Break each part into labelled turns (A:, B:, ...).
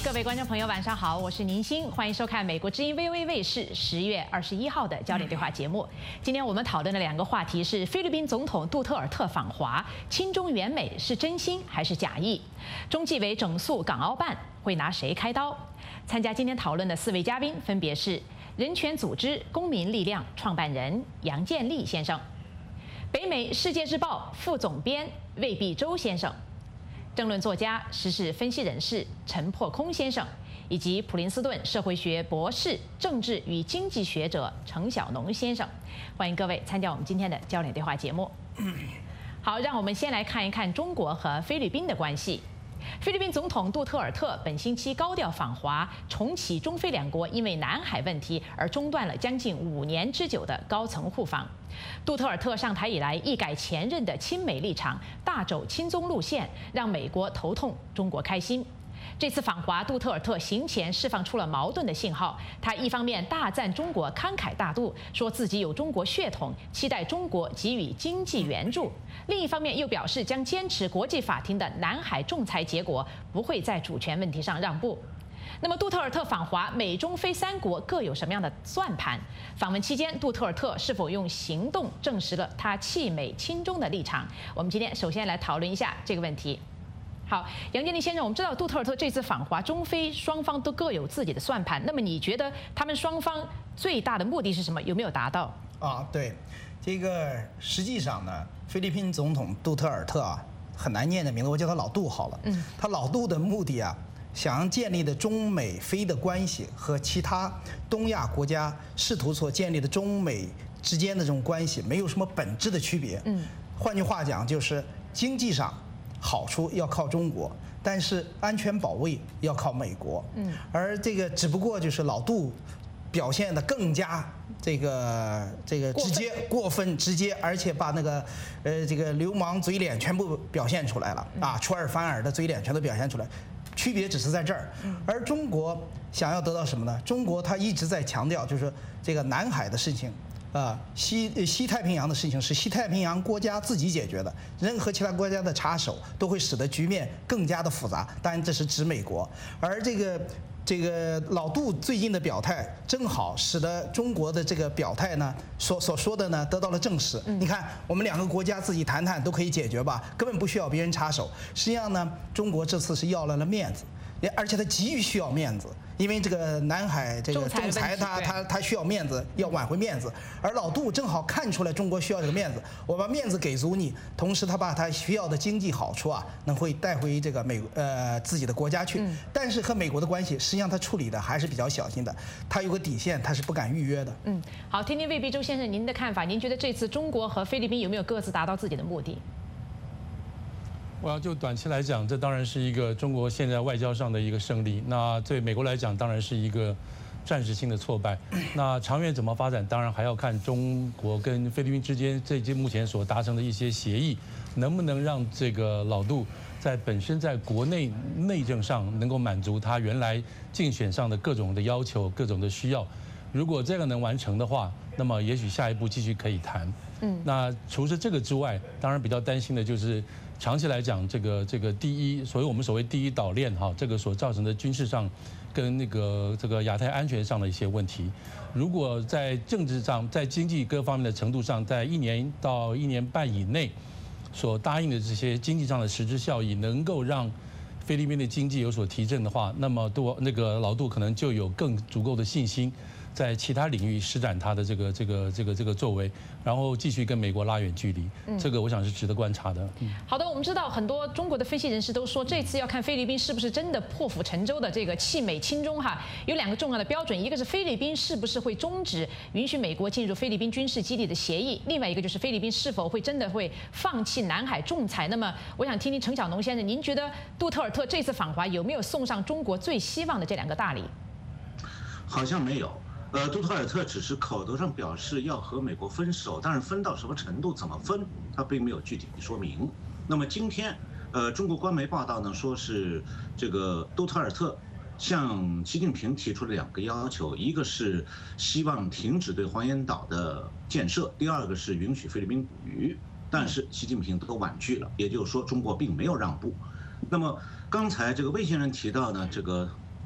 A: 各位观众朋友，晚上好，我是宁欣，欢迎收看美国之音 VOA 卫视10月21号的焦点对话节目。今天我们讨论的两个话题是菲律宾总统杜特尔特访华，亲中援美是真心还是假意？中纪委整肃港澳办会拿谁开刀？参加今天讨论的4位嘉宾分别是人权组织公民力量创办人杨建立先生，北美世界日报副总编魏必洲先生，政论作家、时事分析人士陈破空先生，以及普林斯顿社会学博士、政治与经济学者程晓农先生，欢迎各位参加我们今天的焦点对话节目。好，让我们先来看一看中国和菲律宾的关系。菲律宾总统杜特尔特本星期高调访华，重启中菲两国因为南海问题而中断了将近5年之久的高层互访。杜特尔特上台以来一改前任的亲美立场，大走亲中路线，让美国头痛，中国开心。这次访华，杜特尔特行前释放出了矛盾的信号。他一方面大赞中国慷慨大度，说自己有中国血统，期待中国给予经济援助；另一方面又表示将坚持国际法庭的南海仲裁结果，不会在主权问题上让步。那么，杜特尔特访华，美中菲3国各有什么样的算盘？访问期间，杜特尔特是否用行动证实了他弃美亲中的立场？我们今天首先来讨论一下这个问题。好，杨建立先生，我们知道杜特尔特这次访华，中菲双方都各有自己的算盘。那么你觉得他们双方最大的目的是什么？有没有达到？
B: 对，这个实际上呢，菲律宾总统杜特尔特很难念的名字，我叫他老杜好了。他老杜的目的想要建立的中美菲的关系和其他东亚国家试图所建立的中美之间的这种关系没有什么本质的区别。换句话讲，就是经济上好处要靠中国，但是安全保卫要靠美国。而这个只不过就是老杜表现得更加这个直接过分直接，而且把那个这个流氓嘴脸全部表现出来了出尔反尔的嘴脸全都表现出来。区别只是在这儿，而中国想要得到什么呢？中国他一直在强调，就是这个南海的事情。西太平洋的事情是西太平洋国家自己解决的，任何其他国家的插手都会使得局面更加的复杂。当然，这是指美国，而这个老杜最近的表态，正好使得中国的这个表态呢，所说的呢得到了证实。你看，我们2个国家自己谈谈都可以解决吧，根本不需要别人插手。实际上呢，中国这次是要来了面子，而且他急于需要面子。因为这个南海这个仲裁，他需要面子，要挽回面子，而老杜正好看出来中国需要这个面子，我把面子给足你，同时他把他需要的经济好处能会带回这个自己的国家去。但是和美国的关系，实际上他处理的还是比较小心的，他有个底线，他是不敢逾越的。
A: 好，听听魏必洲先生您的看法，您觉得这次中国和菲律宾有没有各自达到自己的目的？
C: 我要就短期来讲，这当然是一个中国现在外交上的一个胜利。那对美国来讲，当然是一个暂时性的挫败。那长远怎么发展，当然还要看中国跟菲律宾之间目前所达成的一些协议，能不能让这个老杜本身在国内内政上能够满足他原来竞选上的各种的要求、各种的需要。如果这个能完成的话，那么也许下一步继续可以谈。那除了这个之外，当然比较担心的就是。长期来讲，这个我们所谓第一岛链这个所造成的军事上跟这个亚太安全上的一些问题，如果在政治上、在经济各方面的程度上，在1年到1年半以内所答应的这些经济上的实质效益，能够让菲律宾的经济有所提振的话，那么老杜可能就有更足够的信心。在其他领域施展他的这个作为，然后继续跟美国拉远距离，这个我想是值得观察的。
A: 好的，我们知道很多中国的分析人士都说，这次要看菲律宾是不是真的破釜沉舟的这个弃美亲中有2个重要的标准，一个是菲律宾是不是会终止允许美国进入菲律宾军事基地的协议，另外一个就是菲律宾是否会真的会放弃南海仲裁。那么，我想听听程晓农先生，您觉得杜特尔特这次访华有没有送上中国最希望的这2个大礼？
D: 好像没有。杜特尔特只是口头上表示要和美国分手，但是分到什么程度、怎么分，他并没有具体说明。那么今天，中国官媒报道呢，说是这个杜特尔特向习近平提出了2个要求，一个是希望停止对黄岩岛的建设，第2个是允许菲律宾捕鱼。但是习近平都婉拒了，也就是说中国并没有让步。那么刚才这个魏先生提到呢，这个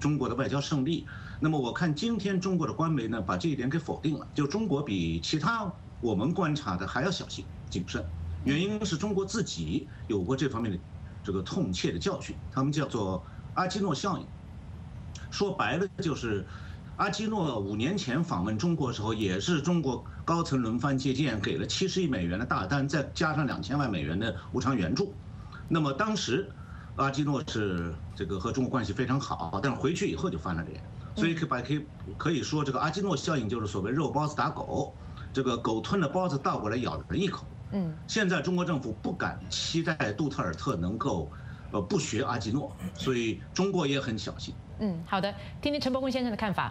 D: 中国的外交胜利。那么我看今天中国的官媒呢，把这一点给否定了，就中国比其他我们观察的还要小心谨慎。原因是中国自己有过这方面的这个痛切的教训，他们叫做阿基诺效应。说白了就是，阿基诺5年前访问中国的时候，也是中国高层轮番接见，给了70亿美元的大单，再加上2000万美元的无偿援助。那么当时，阿基诺是这个和中国关系非常好，但是回去以后就翻了脸。所以可以说，这个阿基诺效应就是所谓肉包子打狗，这个狗吞了包子倒过来咬人一口。现在中国政府不敢期待杜特尔特能够不学阿基诺，所以中国也很小心。
A: 好的，听听陈伯公先生的看法。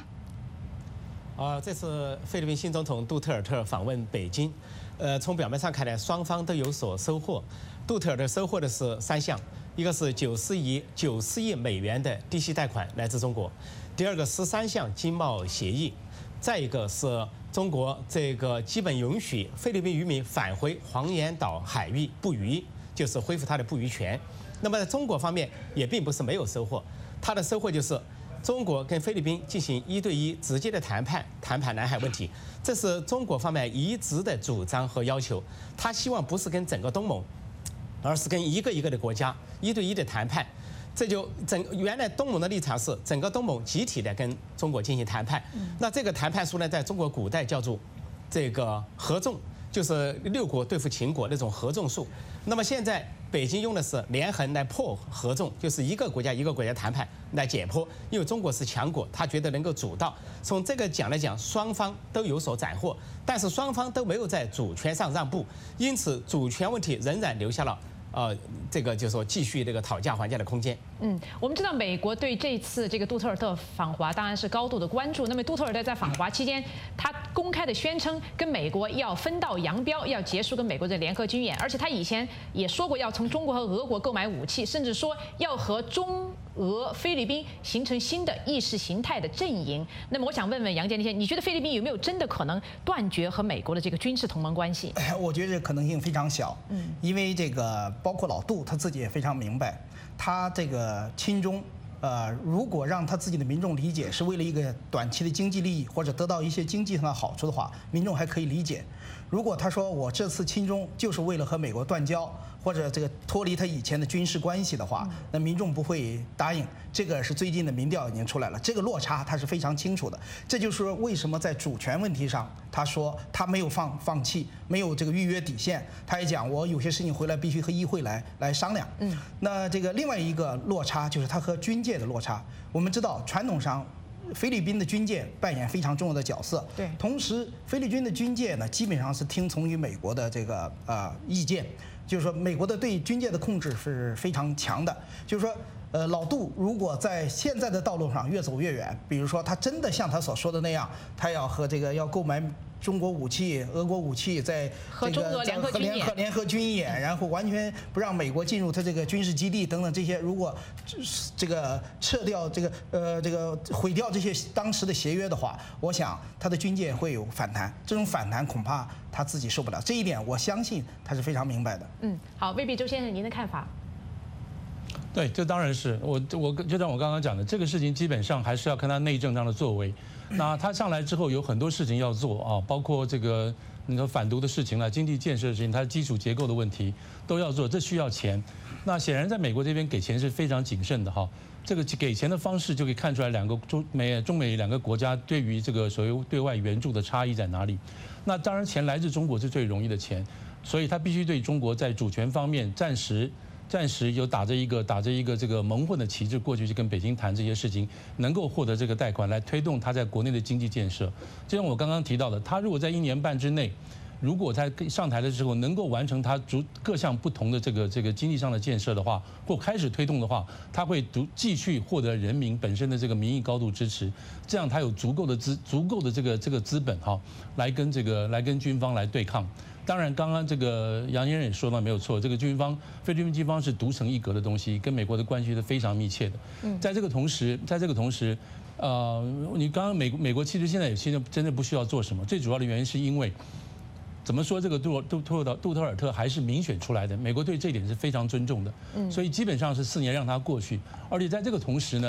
E: 这次菲律宾新总统杜特尔特访问北京，从表面上看来，双方都有所收获。杜特尔特收获的是3项，一个是94亿美元的低息贷款来自中国，第二个13项经贸协议，再一个是中国这个基本允许菲律宾渔民返回黄岩岛海域捕鱼，就是恢复他的捕鱼权。那么在中国方面也并不是没有收获，他的收获就是中国跟菲律宾进行1对1直接的谈判南海问题，这是中国方面一直的主张和要求。他希望不是跟整个东盟，而是跟一个一个的国家1对1的谈判。这就原来东盟的立场是整个东盟集体的跟中国进行谈判。那这个谈判书呢，在中国古代叫做这个合纵，就是6国对付秦国那种合纵术。那么现在北京用的是连横来破合纵，就是一个国家一个国家谈判来解剖。因为中国是强国，他觉得能够主导。从这个讲来讲，双方都有所斩获，但是双方都没有在主权上让步，因此主权问题仍然留下了这个就是说继续这个讨价还价的空间。
A: 我们知道美国对这次这个杜特尔特访华当然是高度的关注。那么杜特尔特在访华期间，他公开的宣称跟美国要分道扬镳，要结束跟美国的联合军演，而且他以前也说过要从中国和俄国购买武器，甚至说要和中俄菲律宾形成新的意识形态的阵营。那么我想问问杨建立先生，你觉得菲律宾有没有真的可能断绝和美国的这个军事同盟关系？
B: 我觉得可能性非常小。因为这个包括老杜他自己也非常明白，他这个亲中，如果让他自己的民众理解是为了一个短期的经济利益或者得到一些经济上的好处的话，民众还可以理解。如果他说我这次亲中就是为了和美国断交，或者这个脱离他以前的军事关系的话，那民众不会答应。这个是最近的民调已经出来了，这个落差他是非常清楚的。这就是说为什么在主权问题上，他说他没有放弃，没有这个预约底线。他也讲我有些事情回来必须和议会来商量。那这个另外一个落差就是他和军界的落差。我们知道传统上，菲律宾的军界扮演非常重要的角色。
A: 对，同
B: 时菲律宾的军界呢，基本上是听从于美国的这个意见，就是说美国的对军界的控制是非常强的。就是说，老杜如果在现在的道路上越走越远，比如说他真的像他所说的那样，他要购买中国武器、俄国武器，在
A: 和中俄联
B: 合军演，然后完全不让美国进入他这个军事基地等等这些，如果这个撤掉这个毁掉这些当时的协约的话，我想他的军界会有反弹，这种反弹恐怕他自己受不了。这一点我相信他是非常明白的。
A: 好，未必周先生您的看法？
C: 对，这当然是我就像我刚刚讲的，这个事情基本上还是要看他内政上的作为。那他上来之后有很多事情要做啊，包括这个你说反毒的事情啦、经济建设的事情，它的基础结构的问题都要做，这需要钱。那显然在美国这边给钱是非常谨慎的哈。这个给钱的方式就可以看出来中美2个国家对于这个所谓对外援助的差异在哪里。那当然钱来自中国是最容易的钱，所以他必须对中国在主权方面暂时有打着一个这个蒙混的旗帜过去去跟北京谈这些事情，能够获得这个贷款来推动他在国内的经济建设。就像我刚刚提到的，他如果在1年半之内，如果在上台的时候能够完成他各项不同的这个经济上的建设的话，或开始推动的话，他会继续获得人民本身的这个民意高度支持，这样他有足够的这个资本哈，来跟军方来对抗。当然，刚刚这个杨先生也说到没有错，这个菲律宾军方是独成一格的东西，跟美国的关系是非常密切的。在这个同时，你刚刚美国其实现在真的不需要做什么，最主要的原因是因为，怎么说这个杜特尔特还是民选出来的，美国对这一点是非常尊重的，所以基本上是4年让他过去，而且在这个同时呢。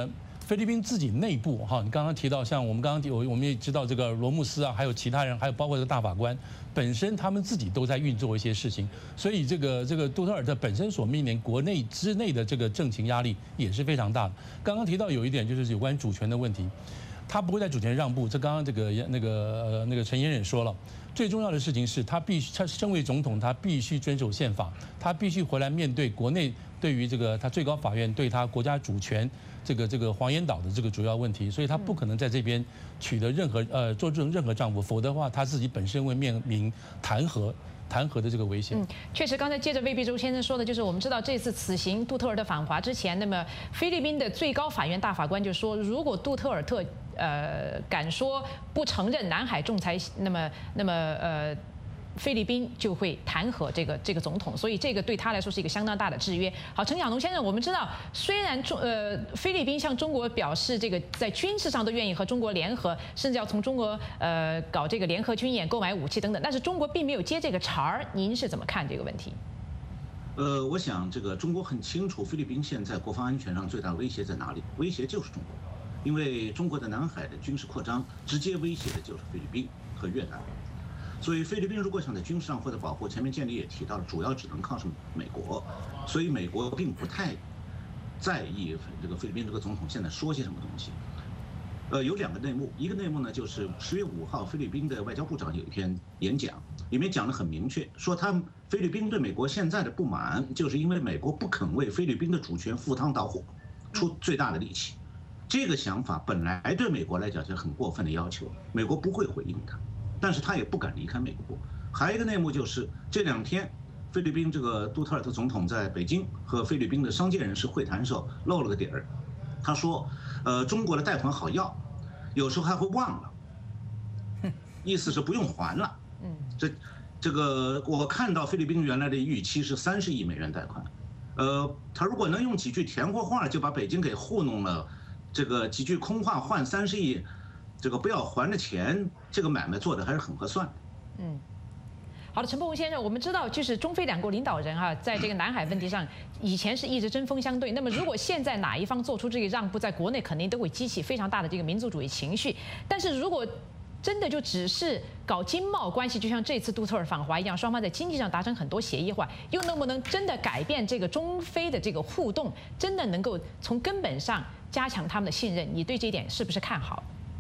C: 菲律宾自己内部哈，你刚刚提到，像我们也知道这个罗姆斯啊，还有其他人，还有包括这个大法官本身，他们自己都在运作一些事情，所以这个杜特尔特本身所面临国内之内的这个政情压力也是非常大的。刚刚提到有一点就是有关主权的问题，他不会在主权让步，这刚刚这个那个陈延忍说了。最重要的事情是他身为总统，他必须遵守宪法，他必须回来面对国内对于这个他最高法院对他国家主权这个黄岩岛的这个主要问题，所以他不可能在这边取得做出任何让步，否则的话他自己本身会面临弹劾的这个危险。
A: 确实，刚才接着魏必洲先生说的，就是我们知道这次此行杜特尔特访华之前，那么菲律宾的最高法院大法官就说，如果杜特尔特敢说不承认南海仲裁，那么菲律宾就会弹劾这个总统，所以这个对他来说是一个相当大的制约。好，陈晓农先生，我们知道，虽然菲律宾向中国表示这个在军事上都愿意和中国联合，甚至要从中国搞这个联合军演、购买武器等等，但是中国并没有接这个茬儿。您是怎么看这个问题？
D: 我想这个中国很清楚，菲律宾现在国防安全上最大的威胁在哪里？威胁就是中国，因为中国的南海的军事扩张直接威胁的就是菲律宾和越南。所以菲律宾如果想在军事上获得保护，前面建立也提到了，主要只能靠是美国，所以美国并不太在意这个菲律宾这个总统现在说些什么东西。有2个内幕，一个内幕呢就是10月5号菲律宾的外交部长有一篇演讲，里面讲得很明确，说菲律宾对美国现在的不满，就是因为美国不肯为菲律宾的主权赴汤蹈火，出最大的力气。这个想法本来对美国来讲是很过分的要求，美国不会回应他。但是他也不敢离开美国。还有一个内幕就是这2天，菲律宾这个杜特尔特总统在北京和菲律宾的商界人士会谈的时候露了个底儿，他说，中国的贷款好要，有时候还会忘了，意思是不用还了。这个我看到菲律宾原来的预期是30亿美元贷款，他如果能用几句甜活话就把北京给糊弄了，这个几句空话换30亿。这个不要还的钱，这个买卖做的还是很合算的。
A: 好的，陈伯文先生，我们知道，就是中菲2国领导人在这个南海问题上，以前是一直针锋相对。那么，如果现在哪一方做出这个让步，在国内肯定都会激起非常大的这个民族主义情绪。但是如果真的就只是搞经贸关系，就像这次杜特尔访华一样，双方在经济上达成很多协议的话，又能不能真的改变这个中菲的这个互动，真的能够从根本上加强他们的信任？你对这一点是不是看好？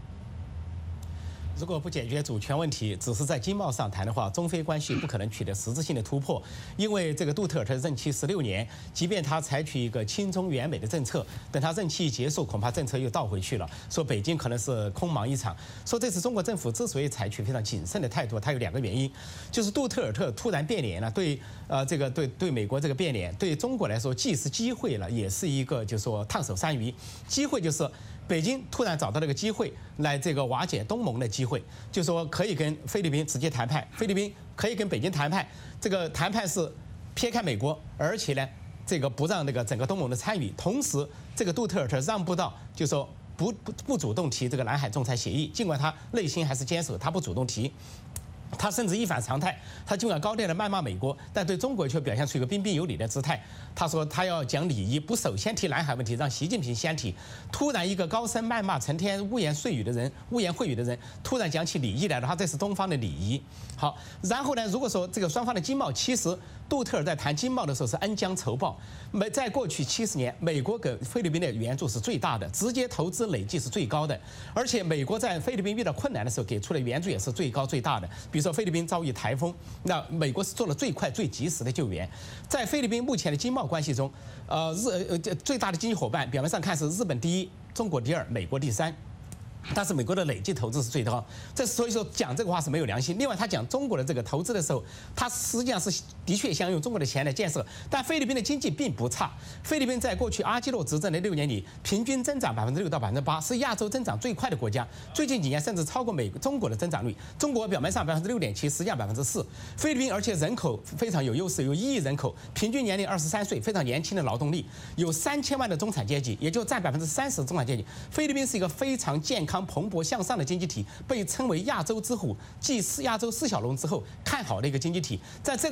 E: 如果不解决主权问题，只是在经贸上谈的话，中菲关系不可能取得实质性的突破。因为这个杜特尔特任期16年，即便他采取一个亲中援美的政策，等他任期一结束，恐怕政策又倒回去了。说北京可能是空忙一场。说这次中国政府之所以采取非常谨慎的态度，它有2个原因，就是杜特尔特突然变脸了，对美国这个变脸，对中国来说既是机会了，也是一个就是说烫手山芋。机会就是北京突然找到了个机会来这个瓦解东盟的机会，就说可以跟菲律宾直接谈判，菲律宾可以跟北京谈判，这个谈判是撇开美国，而且呢这个不让那个整个东盟的参与，同时这个杜特尔特让步到就说不主动提这个南海仲裁协议，尽管他内心还是坚守，他不主动提。他甚至一反常态，他尽管高调的谩骂美国，但对中国却表现出一个彬彬有礼的姿态。他说他要讲礼仪，不首先提南海问题，让习近平先提。突然一个高声谩骂、成天污言秽语的人，突然讲起礼仪来了，他这是东方的礼仪。好，然后呢，如果说这个双方的经贸，其实杜特尔在谈经贸的时候是恩将仇报。在过去70年，美国给菲律宾的援助是最大的，直接投资累计是最高的，而且美国在菲律宾遇到困难的时候给出的援助也是最高最大的。比如说菲律宾遭遇台风，那美国是做了最快最及时的救援。在菲律宾目前的经贸关系中，最大的经济伙伴表面上看是日本第1，中国第2，美国第3。但是美国的累计投资是最高，所以说讲这个话是没有良心。另外，他讲中国的这个投资的时候，他实际上是的确想用中国的钱来建设，但菲律宾的经济并不差。菲律宾在过去阿基诺执政的6年里，平均增长6%到8%，是亚洲增长最快的国家。最近几年甚至超过中国的增长率。中国表面上6.7%，实际上4%。菲律宾而且人口非常有优势，有1亿人口，平均年龄23岁，非常年轻的劳动力，有3000万的中产阶级，也就占30%的中产阶级。菲律宾是一个非常健康、蓬勃向上的经济体，被称为亚洲之虎，继亚洲4小龙之后看好的一个经济体。在这个时候，他把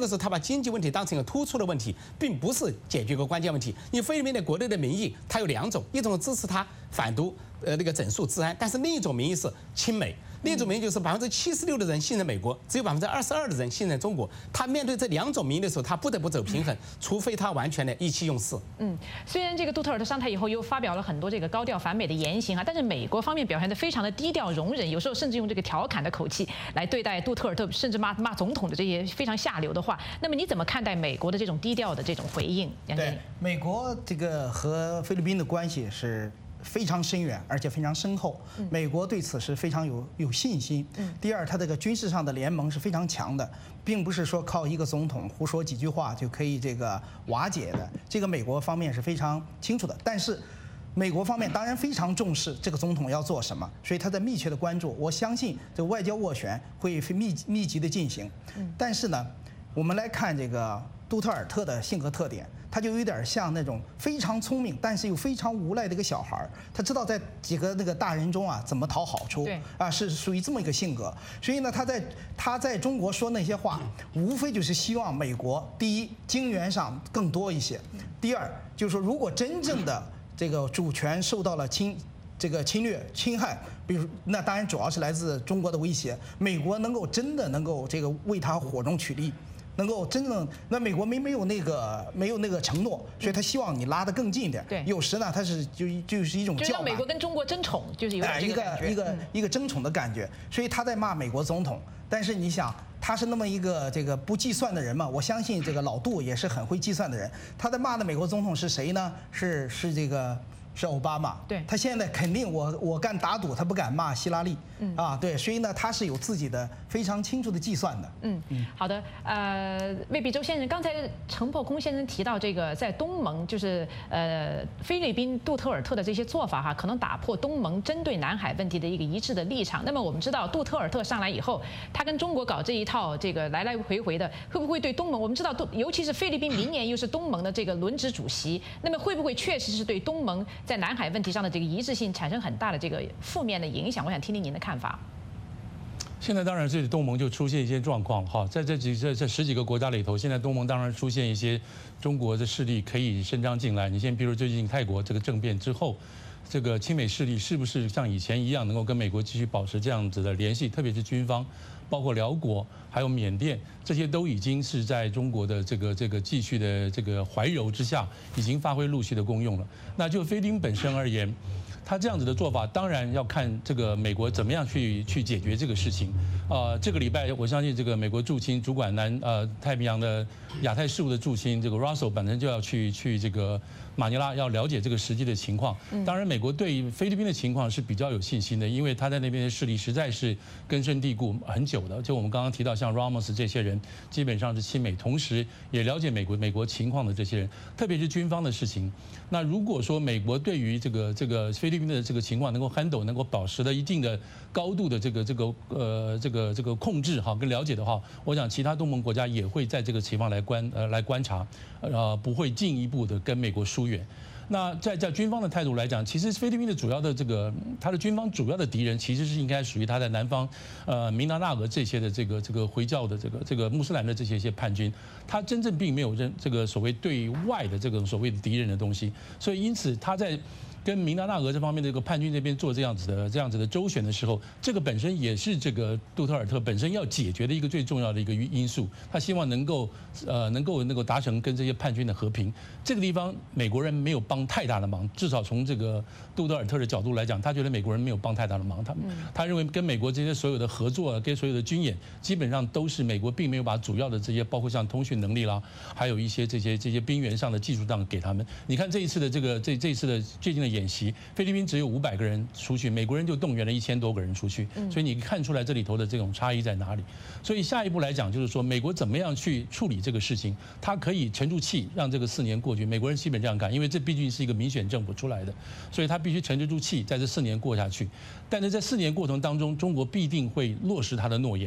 E: 经济问题当成一个突出的问题，并不是解决一个关键问题。因为菲律宾的国内的民意它有2种，一种支持他反独那个整肃治安，但是另一种民意是亲美。另一种民意就是76%的人信任美国，只有22%的人信任中国。他面对这2种民意的时候，他不得不走平衡，除非他完全的意气用事。
A: 虽然这个杜特尔特上台以后又发表了很多这个高调反美的言行啊，但是美国方面表现得非常的低调容忍，有时候甚至用这个调侃的口气来对待杜特尔特，甚至骂总统的这些非常下流的话。那么你怎么看待美国的这种低调的这种回应？
B: 对，美国这个和菲律宾的关系是非常深远，而且非常深厚。美国对此是非常有信心。第二，它这个军事上的联盟是非常强的，并不是说靠一个总统胡说几句话就可以这个瓦解的。这个美国方面是非常清楚的。但是，美国方面当然非常重视这个总统要做什么，所以他在密切的关注。我相信这个外交斡旋会密集的进行。但是呢，我们来看这个杜特尔特的性格特点。他就有点像那种非常聪明，但是又非常无赖的一个小孩儿。他知道在几个那个大人中啊怎么讨好处，是属于这么一个性格。所以呢，他在中国说那些话，无非就是希望美国第一经援上更多一些，第二就是说如果真正的这个主权受到了侵略侵害，比如那当然主要是来自中国的威胁，美国真的能够这个为他火中取栗。能够真正，那美国没有那个承诺，所以他希望你拉得更近一点。
A: 对，
B: 有时呢，他是就是一种叫板。
A: 就让美国跟中国争宠，就是有这个感觉。
B: 一个争宠的感觉，所以他在骂美国总统。但是你想，他是那么一个这个不计算的人嘛？我相信这个老杜也是很会计算的人。他在骂的美国总统是谁呢？是奥巴马。
A: 对，他
B: 现在肯定我敢打赌，他不敢骂希拉里。对，所以呢，他是有自己的非常清楚的计算的。
A: 好的，魏必洲先生，刚才陈破空先生提到这个在东盟，就是菲律宾杜特尔特的这些做法哈，可能打破东盟针对南海问题的一个一致的立场。那么我们知道，杜特尔特上来以后，他跟中国搞这一套这个来回的，会不会对东盟？我们知道尤其是菲律宾明年又是东盟的这个轮值主席，那么会不会确实是对东盟在南海问题上的这个一致性产生很大的这个负面的影响？我想听听您的看法。
C: 现在当然这东盟就出现一些状况哈，在这10几个国家里头，现在东盟当然出现一些中国的势力可以伸张进来。你先比如最近泰国这个政变之后，这个亲美势力是不是像以前一样能够跟美国继续保持这样子的联系？特别是军方，包括辽国还有缅甸，这些都已经是在中国的这个继续的这个怀柔之下，已经发挥陆续的功用了。那就菲律宾本身而言，他这样子的做法，当然要看这个美国怎么样去解决这个事情。这个礼拜我相信这个美国驻青主管太平洋的亚太事务的驻青这个 Russell 本身就要去这个马尼拉，要了解这个实际的情况。当然，美国对菲律宾的情况是比较有信心的，因为他在那边的势力实在是根深蒂固很久的。就我们刚刚提到像 Ramos 这些人，基本上是亲美，同时也了解美国情况的这些人，特别是军方的事情。那如果说美国对于这个菲律宾的这个情况能够 handle， 能够保持了一定的高度的这个控制哈跟了解的话，我想其他东盟国家也会在这个情况来观察，不会进一步的跟美国疏远。那在军方的态度来讲，其实菲律宾的主要的他的军方主要的敌人其实是应该属于他在南方，明达纳俄这些的这个回教的这个穆斯兰的这些叛军，他真正并没有这个所谓对外的这个所谓的敌人的东西，所以因此他在跟明达纳俄这方面的这个叛军这边做这样子的周旋的时候，这个本身也是这个杜特尔特本身要解决的一个最重要的一个因素。他希望能够达成跟这些叛军的和平。这个地方美国人没有帮太大的忙，至少从这个杜特尔特的角度来讲，他觉得美国人没有帮太大的忙。他认为跟美国这些所有的合作，跟所有的军演，基本上都是美国并没有把主要的这些，包括像通讯能力啦，还有一些这些兵员上的技术档给他们。你看这一次的这一次的最近的演习，菲律宾只有500个人出去，美国人就动员了1000多个人出去，所以你看出来这里头的这种差异在哪里。所以下一步来讲，就是说美国怎么样去处理这个事情，他可以沉住气，让这个4年过去。美国人基本这样干，因为这毕竟是一个民选政府出来的，所以他必须沉得住气，在这4年过下去。但是在4年过程当中，中国必定会落实他的诺言，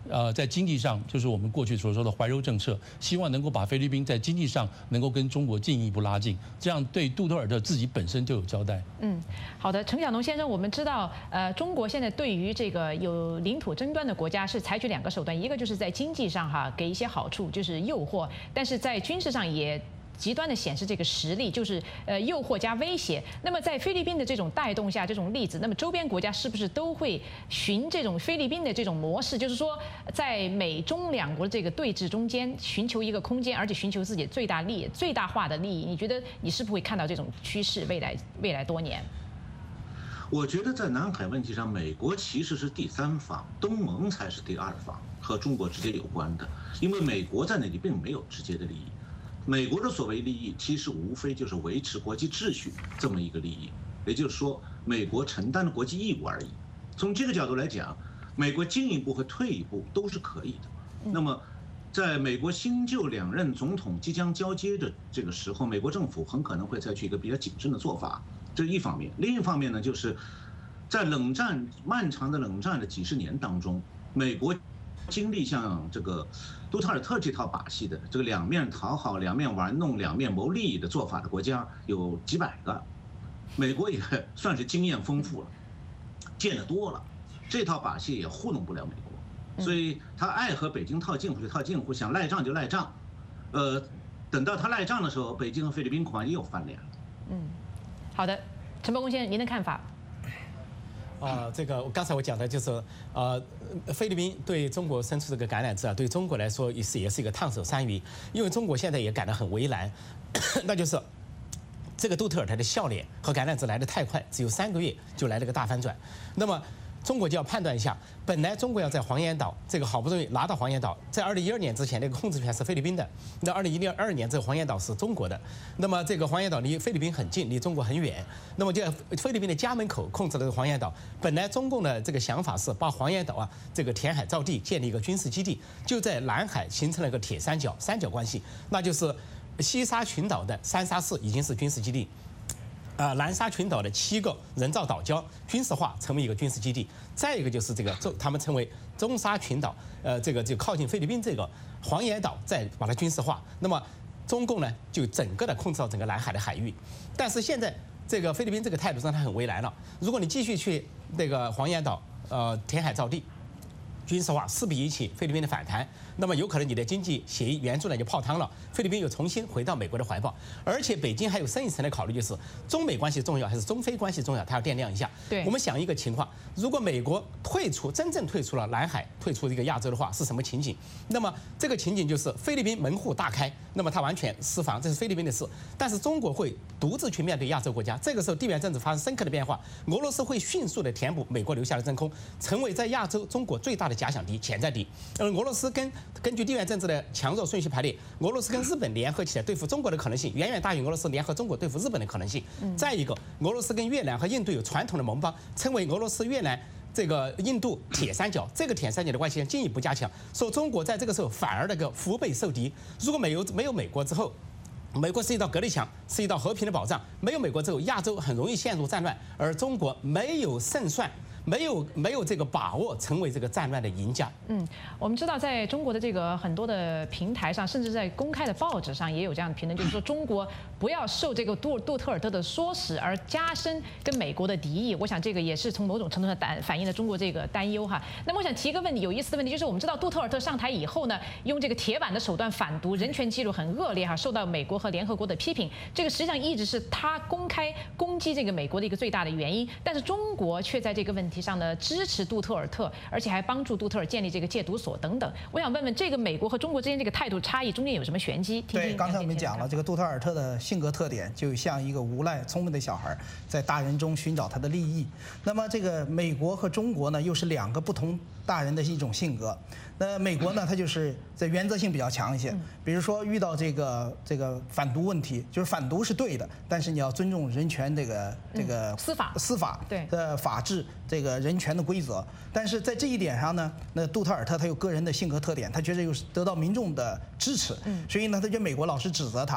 C: 在经济上，就是我们过去所说的怀柔政策，希望能够把菲律宾在经济上能够跟中国进一步拉近，这样对杜特尔特自己本身就有交代。
A: 好的，陈小农先生，我们知道，中国现在对于这个有领土争端的国家是采取2个手段，一个就是在经济上给一些好处，就是诱惑，但是在军事上也极端的显示这个实力，就是诱惑加威胁。那么在菲律宾的这种带动下，这种例子，那么周边国家是不是都会循这种菲律宾的这种模式？就是说，在美中2国的这个对峙中间，寻求一个空间，而且寻求自己最大化的利益。你觉得你是不是会看到这种趋势？未来多年？
D: 我觉得在南海问题上，美国其实是第3方，东盟才是第2方，和中国直接有关的。因为美国在那里并没有直接的利益。美国的所谓利益，其实无非就是维持国际秩序这么一个利益，也就是说，美国承担的国际义务而已。从这个角度来讲，美国进一步和退一步都是可以的。那么，在美国新旧2任总统即将交接的这个时候，美国政府很可能会采取一个比较谨慎的做法，这是一方面。另一方面呢，就是在漫长的冷战的几十年当中，美国经历像这个杜特尔特这套把戏的这个2面讨好、2面玩弄、2面谋利益的做法的国家有几百个，美国也算是经验丰富了，见得多了，这套把戏也糊弄不了美国，所以他爱和北京套近乎就套近乎，想赖账就赖账，等到他赖账的时候，北京和菲律宾恐怕也有翻脸了。
A: 好的，陈伯公先生，您的看法？
E: 这个刚才我讲的就是，菲律宾对中国伸出这个橄榄枝啊，对中国来说也是一个烫手山芋，因为中国现在也感到很为难，那就是这个杜特尔特的笑脸和橄榄枝来得太快，只有3个月就来了个大反转，那么中国就要判断一下，本来中国要在黄岩岛这个好不容易拿到黄岩岛，在2012年之前那个控制权是菲律宾的，那2012年这个黄岩岛是中国的，那么这个黄岩岛离菲律宾很近，离中国很远，那么就菲律宾的家门口控制了黄岩岛，本来中共的这个想法是把黄岩岛啊这个填海造地，建立一个军事基地，就在南海形成了一个铁三角关系，那就是西沙群岛的三沙市已经是军事基地。南沙群岛的7个人造岛礁军事化成为一个军事基地，再一个就是这个他们称为中沙群岛，这个就靠近菲律宾这个黄岩岛，再把它军事化，那么中共呢就整个的控制到整个南海的海域，但是现在这个菲律宾这个态度让他很为难了，如果你继续去那个黄岩岛填海造地。军事化势必引起菲律宾的反弹，那么有可能你的经济协议援助呢就泡汤了，菲律宾又重新回到美国的怀抱，而且北京还有深一层的考虑，就是中美关系重要还是中非关系重要，它要掂量一下。
A: 对，
E: 我们想一个情况，如果美国真正退出了南海，退出这个亚洲的话，是什么情景？那么这个情景就是菲律宾门户大开，那么它完全释放，这是菲律宾的事，但是中国会独自去面对亚洲国家，这个时候地缘政治发生深刻的变化，俄罗斯会迅速的填补美国留下的真空，成为在亚洲中国最大的假想敌、潜在敌。俄罗斯根据地缘政治的强弱顺序排列，俄罗斯跟日本联合起来对付中国的可能性远远大于俄罗斯联合中国对付日本的可能性。再一个，俄罗斯跟越南和印度有传统的盟邦，称为俄罗斯、越南、这个印度铁三角，这个铁三角的关系进一步加强，说中国在这个时候反而那个腹背受敌。如果没有美国之后，美国是一道隔离墙，是一道和平的保障。没有美国之后，亚洲很容易陷入战乱，而中国没有胜算。没有这个把握成为这个战乱的赢家。
A: 我们知道在中国的这个很多的平台上，甚至在公开的报纸上也有这样的评论，就是说中国不要受这个杜特尔特的唆使而加深跟美国的敌意。我想这个也是从某种程度上反映了中国这个担忧哈。那么我想提一个问题，有意思的问题，就是我们知道杜特尔特上台以后呢，用这个铁腕的手段反毒，人权记录很恶劣哈，受到美国和联合国的批评。这个实际上一直是他公开攻击这个美国的一个最大的原因。但是中国却在这个问题上呢支持杜特尔特，而且还帮助杜特尔建立这个戒毒所等等。我想问问，这个美国和中国之间这个态度差异中间有什么玄机？
B: 对，刚才我们讲了，这个杜特尔特的性格特点就像一个无赖聪明的小孩，在大人中寻找他的利益。那么这个美国和中国呢，又是2个不同大人的一种性格。那美国呢，它就是在原则性比较强一些，比如说遇到这个反毒问题，就是反毒是对的，但是你要尊重人权这个司法
A: 对
B: 法治这个人权的规则。但是在这一点上呢，那杜特尔特他有个人的性格特点，他觉得有得到民众的支持，所以呢，他觉得美国老是指责他。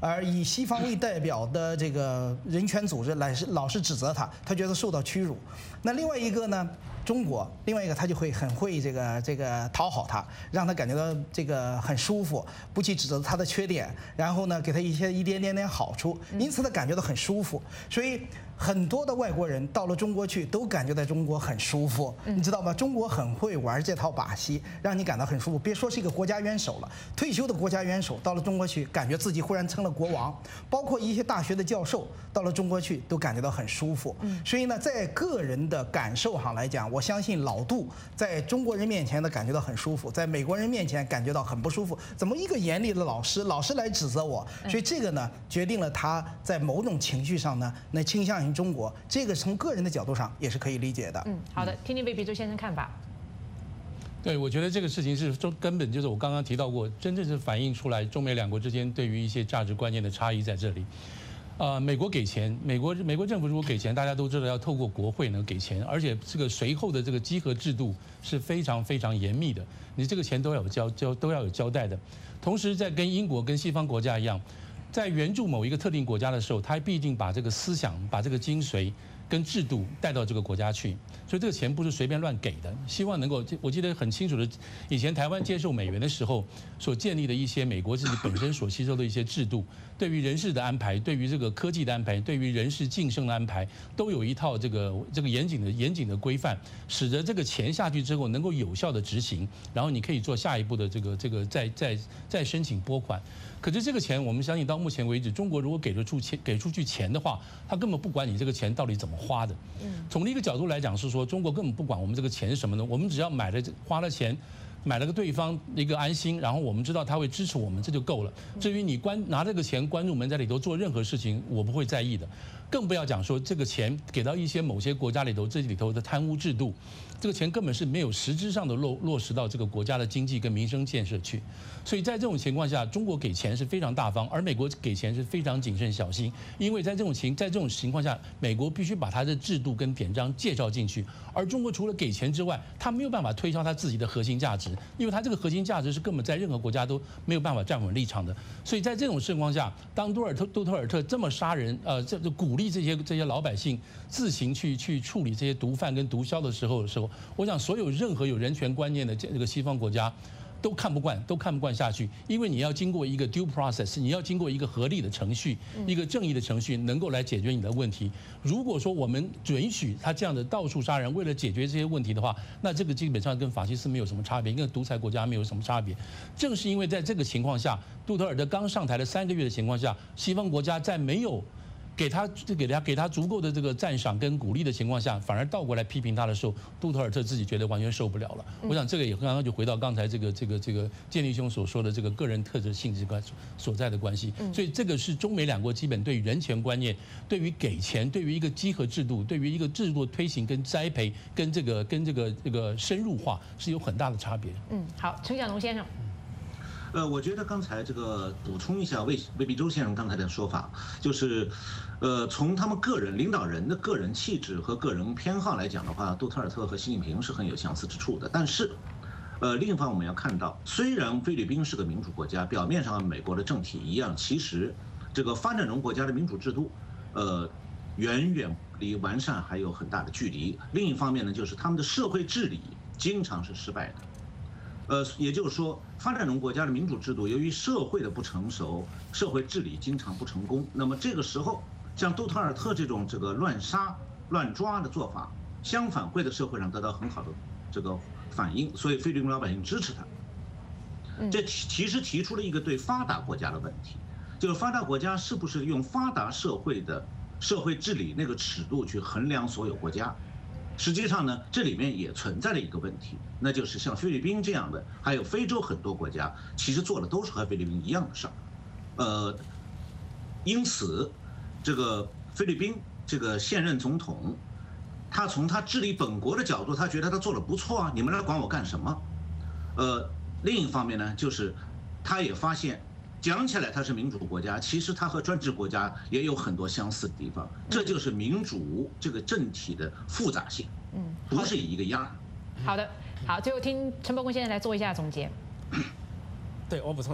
B: 而以西方为代表的这个人权组织老是指责他觉得受到屈辱。那另外一个呢？中国，另外一个他就会很会这个讨好他，让他感觉到这个很舒服，不去指责他的缺点，然后呢给他一点点好处，因此他感觉到很舒服。所以很多的外国人到了中国去都感觉在中国很舒服，你知道吗？中国很会玩这套把戏，让你感到很舒服。别说是一个国家元首了，退休的国家元首到了中国去，感觉自己忽然成了国王，包括一些大学的教授到了中国去都感觉到很舒服。所以呢，在个人的感受上来讲，我相信老杜在中国人面前呢感觉到很舒服，在美国人面前感觉到很不舒服。怎么一个严厉的老师来指责我？所以这个呢，决定了他在某种情绪上呢，那倾向于中国。这个从个人的角度上也是可以理解的。
A: 好的，听听魏必洲先生看法。
C: 对，我觉得这个事情是根本就是我刚刚提到过，真正是反映出来中美两国之间对于一些价值观念的差异在这里。美国给钱，美国政府如果给钱，大家都知道要透过国会呢给钱，而且这个随后的这个稽核制度是非常非常严密的，你这个钱都要有交代的。同时，在跟英国跟西方国家一样，在援助某一个特定国家的时候，他必定把这个思想、把这个精髓跟制度带到这个国家去，所以这个钱不是随便乱给的。希望能够，我记得很清楚的，以前台湾接受美元的时候所建立的一些美国自己本身所吸收的一些制度，对于人事的安排，对于这个科技的安排，对于人事晋升的安排，都有一套这个严谨的规范，使得这个钱下去之后能够有效的执行，然后你可以做下一步的这个再申请拨款。可是这个钱，我们相信到目前为止，中国如果给出去钱的话，他根本不管你这个钱到底怎么花的。从一个角度来讲是说，中国根本不管我们这个钱是什么呢？我们只要花了钱，买了个对方一个安心，然后我们知道他会支持我们，这就够了。至于你拿这个钱关入门在里头做任何事情，我不会在意的。更不要讲说这个钱给到某些国家里头，这里头的贪污制度，这个钱根本是没有实质上的落实到这个国家的经济跟民生建设去。所以在这种情况下，中国给钱是非常大方，而美国给钱是非常谨慎小心，因为在这种情况下，美国必须把它的制度跟典章介绍进去，而中国除了给钱之外，他没有办法推销他自己的核心价值，因为他这个核心价值是根本在任何国家都没有办法站稳立场的。所以在这种情况下，当杜特尔特这么杀人，鼓励这些老百姓自行去处理这些毒贩跟毒枭的时候，我想任何有人权观念的这个西方国家都看不惯下去，因为你要经过一个 due process， 你要经过一个合理的程序，一个正义的程序，能够来解决你的问题。如果说我们允许他这样的到处杀人，为了解决这些问题的话，那这个基本上跟法西斯没有什么差别，跟独裁国家没有什么差别。正是因为在这个情况下，杜特尔特刚上台的3个月的情况下，西方国家在没有给他足够的这个赞赏跟鼓励的情况下，反而倒过来批评他的时候，杜特尔特自己觉得完全受不了了。我想这个也刚刚就回到刚才这个建立兄所说的这个个人特质性质所在的关系。所以这个是中美两国基本对于人权观念、对于给钱、对于一个稽核制度、对于一个制度推行跟栽培跟这个深入化是有很大的差别。
A: 好，陈小龙先生。
D: 我觉得刚才这个补充一下魏必洲先生刚才的说法，就是，从他们个人领导人的个人气质和个人偏好来讲的话，杜特尔特和习近平是很有相似之处的。但是，另一方面我们要看到，虽然菲律宾是个民主国家，表面上和美国的政体一样，其实这个发展中国家的民主制度，远远离完善还有很大的距离。另一方面呢，就是他们的社会治理经常是失败的。也就是说，发展中国家的民主制度由于社会的不成熟，社会治理经常不成功。那么这个时候，像杜特尔特这种乱杀乱抓的做法，相反会在社会上得到很好的这个反应，所以菲律宾老百姓支持他。这其实提出了一个对发达国家的问题，就是发达国家是不是用发达社会的社会治理那个尺度去衡量所有国家？实际上呢，这里面也存在了一个问题，那就是像菲律宾这样的，还有非洲很多国家，其实做的都是和菲律宾一样的事儿。因此，这个菲律宾这个现任总统，他从他治理本国的角度，他觉得他做得不错啊，你们来管我干什么？另一方面呢，就是他也发现，讲起来它是民主国家，其实它和专制国家也有很多相似的地方，这就是民主这个政体的复杂性，不是一个样。
A: 好的，好，最后听陈伯公先生来做一下总结。
E: 对，我补充一下，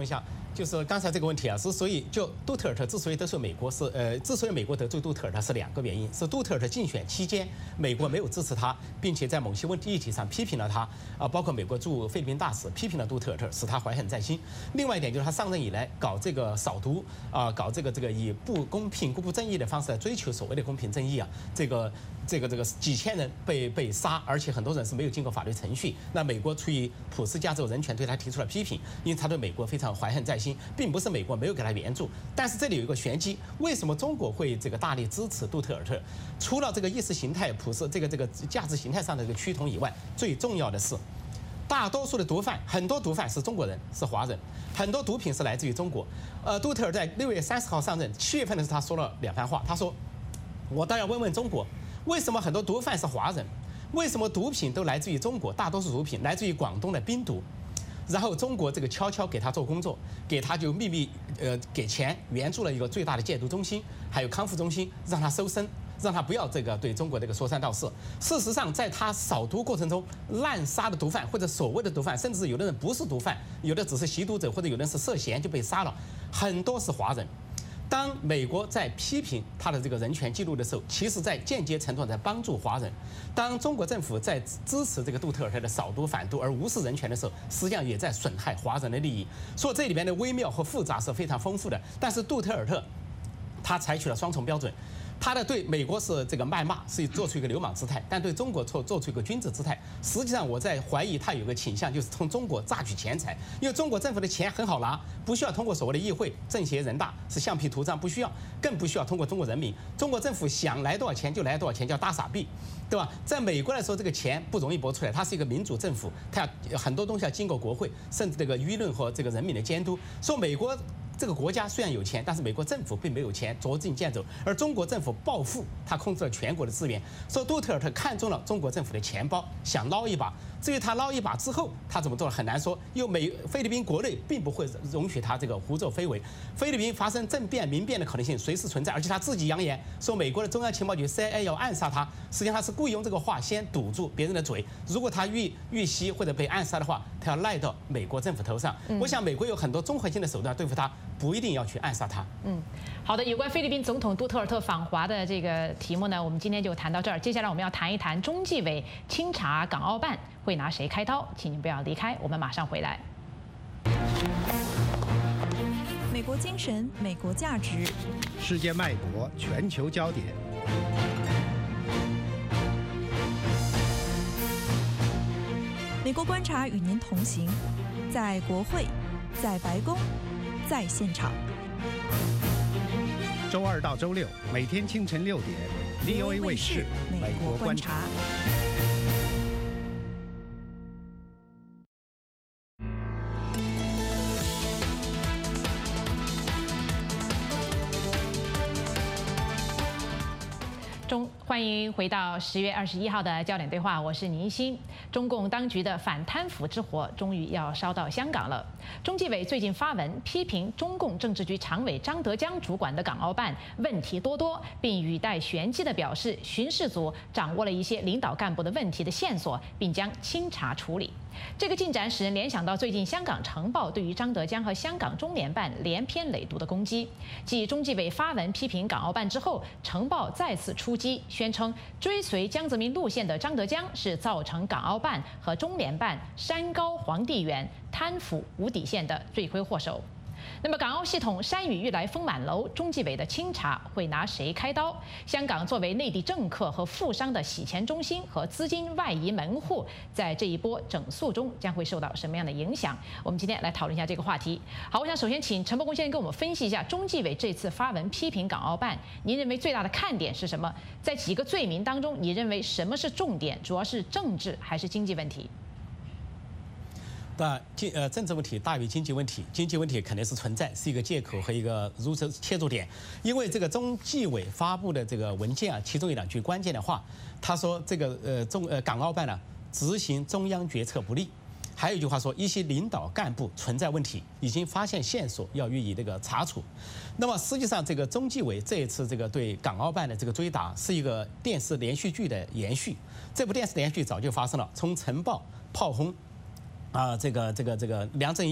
E: 就是刚才这个问题啊，之所以就杜特尔特之所以得罪美国之所以美国得罪杜特尔特是2个原因，是杜特尔特竞选期间美国没有支持他，并且在某些议题上批评了他包括美国驻菲律宾大使批评了杜特尔特，使他怀恨在心。另外一点就是他上任以来搞这个扫毒搞这个以不公平、不正义的方式来追求所谓的公平正义啊，这个几千人被杀，而且很多人是没有经过法律程序。那美国出于普世价值人权对他提出了批评，因为他对美国非常怀恨在心，并不是美国没有给他援助。但是这里有一个玄机，为什么中国会大力支持杜特尔特？除了这个意识形态普世这个价值形态上的这个趋同以外，最重要的是，大多数的毒贩，很多毒贩是中国人，是华人，很多毒品是来自于中国。杜特尔在6月30号上任，7月份的时候他说了2番话，他说：“我倒要问问中国，为什么很多毒贩是华人？为什么毒品都来自于中国？大多数毒品来自于广东的冰毒。”然后中国这个悄悄给他做工作，给他就秘密给钱援助了一个最大的戒毒中心，还有康复中心，让他收身，让他不要对中国说三道四。事实上，在他扫毒过程中，滥杀的毒贩或者所谓的毒贩，甚至有的人不是毒贩，有的只是吸毒者，或者有人是涉嫌就被杀了，很多是华人。当美国在批评他的这个人权记录的时候，其实在间接程度上在帮助华人。当中国政府在支持这个杜特尔特的扫毒反毒而无视人权的时候，实际上也在损害华人的利益。所以这里面的微妙和复杂是非常丰富的。但是杜特尔特他采取了双重标准。他的对美国是这个谩骂，是做出一个流氓姿态，但对中国做出一个君子姿态。实际上，我在怀疑他有个倾向，就是从中国榨取钱财，因为中国政府的钱很好拿，不需要通过所谓的议会、政协、人大是橡皮图章，不需要，更不需要通过中国人民。中国政府想来多少钱就来多少钱，叫大傻逼，对吧？在美国来说，这个钱不容易拨出来，它是一个民主政府，它要很多东西要经过国会，甚至这个舆论和这个人民的监督。说美国这个国家虽然有钱，但是美国政府并没有钱捉襟见肘，而中国政府暴富，他控制了全国的资源。所以杜特尔特看中了中国政府的钱包，想捞一把。至于他捞一把之后，他怎么做很难说，因为菲律宾国内并不会容许他这个胡作非为。菲律宾发生政变、民变的可能性随时存在，而且他自己扬言说美国的中央情报局 CIA 要暗杀他，实际上他是故意用这个话先堵住别人的嘴。如果他遇袭或者被暗杀的话，他要赖到美国政府头上。我想美国有很多综合性的手段对付他，不一定要去暗杀他。
A: 好的，有关菲律宾总统杜特尔特访华的这个题目呢，我们今天就谈到这儿。接下来我们要谈一谈中纪委清查港澳办会拿谁开刀，请您不要离开，我们马上回来。
F: 美国精神，美国价值，
G: 世界脉搏，全球焦点。
F: 美国观察与您同行，在国会，在白宫，在现场。
G: 周2到周6，每天清晨6点 ，VOA 卫视《美国观察》。
A: 欢迎回到10月21号的焦点对话，我是倪欣。中共当局的反贪腐之火终于要烧到香港了。中纪委最近发文批评中共政治局常委张德江主管的港澳办问题多多，并语带玄机地表示，巡视组掌握了一些领导干部的问题的线索，并将清查处理。这个进展使人联想到最近香港晨报对于张德江和香港中联办连篇累牍的攻击。继中纪委发文批评港澳办之后，晨报再次出击，宣称追随江泽民路线的张德江是造成港澳办和中联办山高皇帝远、贪腐无底线的罪魁祸首。那么，港澳系统山雨欲来风满楼，中纪委的清查会拿谁开刀？香港作为内地政客和富商的洗钱中心和资金外移门户，在这一波整肃中将会受到什么样的影响？我们今天来讨论一下这个话题。好，我想首先请陈伯公先生跟我们分析一下中纪委这次发文批评港澳办，您认为最大的看点是什么？在几个罪名当中，你认为什么是重点？主要是政治还是经济问题？
E: 政治问题大于经济问题，经济问题肯定是存在，是一个借口和一个切入点。因为这个中纪委发布的这个文件啊，其中有2句关键的话，他说这个港澳办呢执行中央决策不力，还有一句话说一些领导干部存在问题，已经发现线索要予以这个查处。那么实际上这个中纪委这一次这个对港澳办的这个追打是一个电视连续剧的延续，这部电视连续剧早就发生了，从晨报炮轰这个梁振英，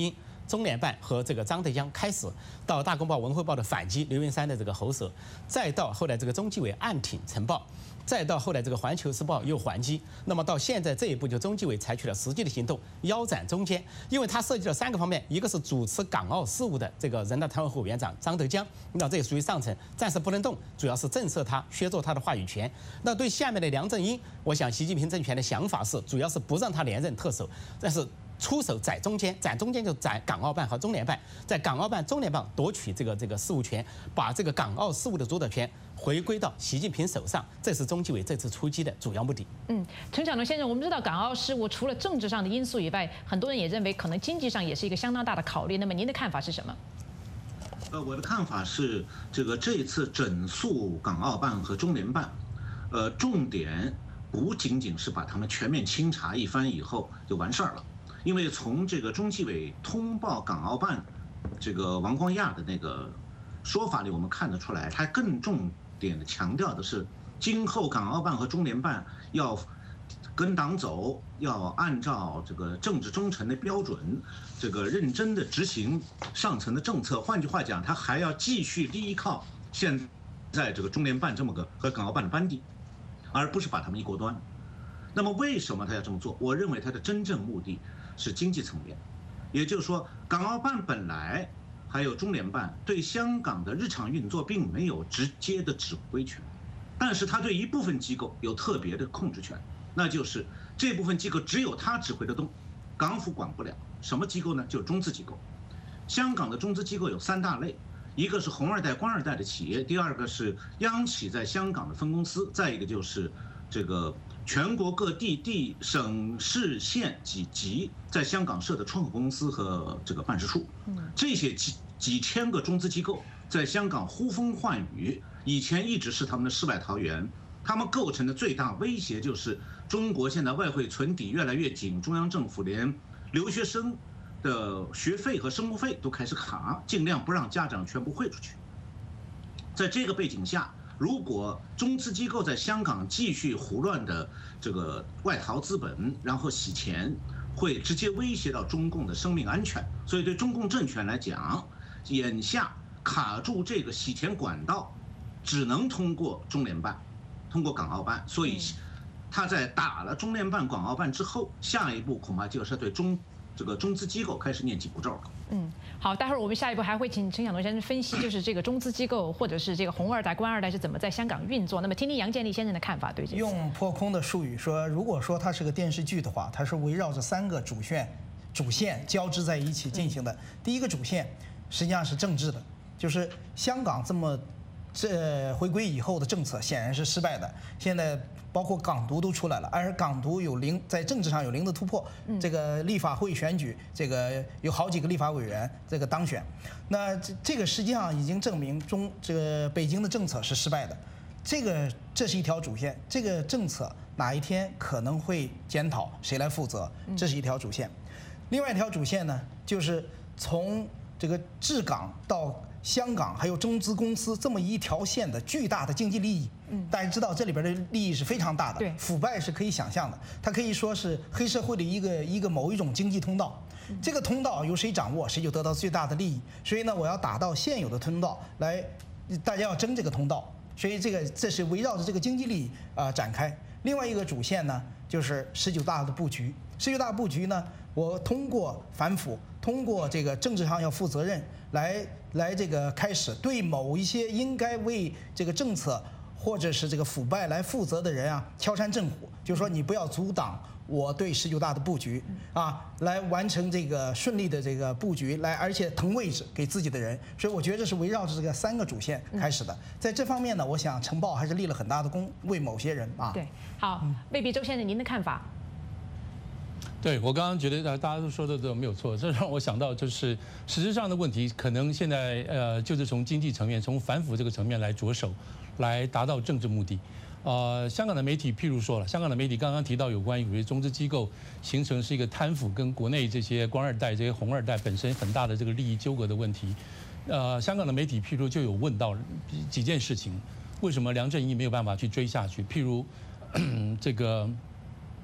E: 中联办和这个张德江开始，到大公报、文汇报的反击刘云山的这个喉舌，再到后来这个中纪委暗挺晨报，再到后来这个环球时报又还击，那么到现在这一步，就中纪委采取了实际的行动，腰斩中间，因为它涉及了3个方面，一个是主持港澳事务的这个人大常委会委员长张德江，那这也属于上层，暂时不能动，主要是震慑他，削弱他的话语权。那对下面的梁振英，我想习近平政权的想法是，主要是不让他连任特首，但是出手斩中间，斩中间就斩港澳办和中联办，在港澳办、中联办夺取这个事务权，把这个港澳事务的主导权回归到习近平手上，这是中纪委这次出击的主要目的。
A: 陈晓农先生，我们知道港澳事务除了政治上的因素以外，很多人也认为可能经济上也是一个相当大的考虑。那么您的看法是什么？
D: 我的看法是，这一次整肃港澳办和中联办，重点不仅仅是把他们全面清查一番以后就完事儿了。因为从这个中纪委通报港澳办这个王光亚的那个说法里，我们看得出来，他更重点的强调的是，今后港澳办和中联办要跟党走，要按照这个政治忠诚的标准，这个认真的执行上层的政策。换句话讲，他还要继续依靠现在这个中联办这么个和港澳办的班底，而不是把他们一锅端。那么为什么他要这么做？我认为他的真正目的是经济层面，也就是说，港澳办本来还有中联办对香港的日常运作并没有直接的指挥权，但是他对一部分机构有特别的控制权，那就是这部分机构只有他指挥得动，港府管不了。什么机构呢？就是中资机构。香港的中资机构有3大类，一个是红二代、官二代的企业，第二个是央企在香港的分公司，再一个就是这个全国各地省市县级在香港设的窗口公司和这个办事处，这些几千个中资机构在香港呼风唤雨，以前一直是他们的世外桃源。他们构成的最大威胁就是中国现在外汇存底越来越紧，中央政府连留学生的学费和生活费都开始卡，尽量不让家长全部汇出去。在这个背景下，如果中资机构在香港继续胡乱的这个外逃资本，然后洗钱，会直接威胁到中共的生命安全。所以对中共政权来讲，眼下卡住这个洗钱管道，只能通过中联办，通过港澳办。所以他在打了中联办、港澳办之后，下一步恐怕就是对中资机构开始念紧箍咒了。
A: 好，待会儿我们下一步还会请陈晓农先生分析，就是这个中资机构或者是这个红二代、官二代是怎么在香港运作。那么听听杨建立先生的看法，对这
B: 用破空的术语说，如果说它是个电视剧的话，它是围绕着3个主线交织在一起进行的。第一个主线实际上是政治的，就是香港回归以后的政策显然是失败的，现在包括港独都出来了，而港独在政治上有零的突破。这个立法会选举，这个有好几个立法委员这个当选，那这个实际上已经证明这个北京的政策是失败的。这是一条主线，这个政策哪一天可能会检讨，谁来负责？这是一条主线。另外一条主线呢，就是从这个治港到香港还有中资公司这么一条线的巨大的经济利益，大家知道这里边的利益是非常大的，
A: 对，
B: 腐败是可以想象的，它可以说是黑社会的一个某一种经济通道，这个通道由谁掌握，谁就得到最大的利益。所以呢，我要打到现有的通道来，大家要争这个通道，所以这是围绕着这个经济利益展开。另外一个主线呢，就是19大的布局。19大布局呢，我通过反腐，通过这个政治上要负责任，来这个开始对某一些应该为这个政策或者是这个腐败来负责的人敲山震虎，就是说你不要阻挡我对19大的布局来完成这个顺利的这个布局，而且腾位置给自己的人。所以我觉得这是围绕着这个3个主线开始的。在这方面呢，我想晨报还是立了很大的功，为某些人
A: 对，好，未必周先生您的看法？
C: 对，我刚刚觉得大家都说的都没有错，这让我想到就是实质上的问题，可能现在就是从经济层面，从反腐这个层面来着手，来达到政治目的。香港的媒体譬如说了，香港的媒体刚刚提到有关于中资机构形成是一个贪腐跟国内这些官二代、这些红二代本身很大的这个利益纠葛的问题。香港的媒体譬如就有问到几件事情，为什么梁振英没有办法去追下去？譬如这个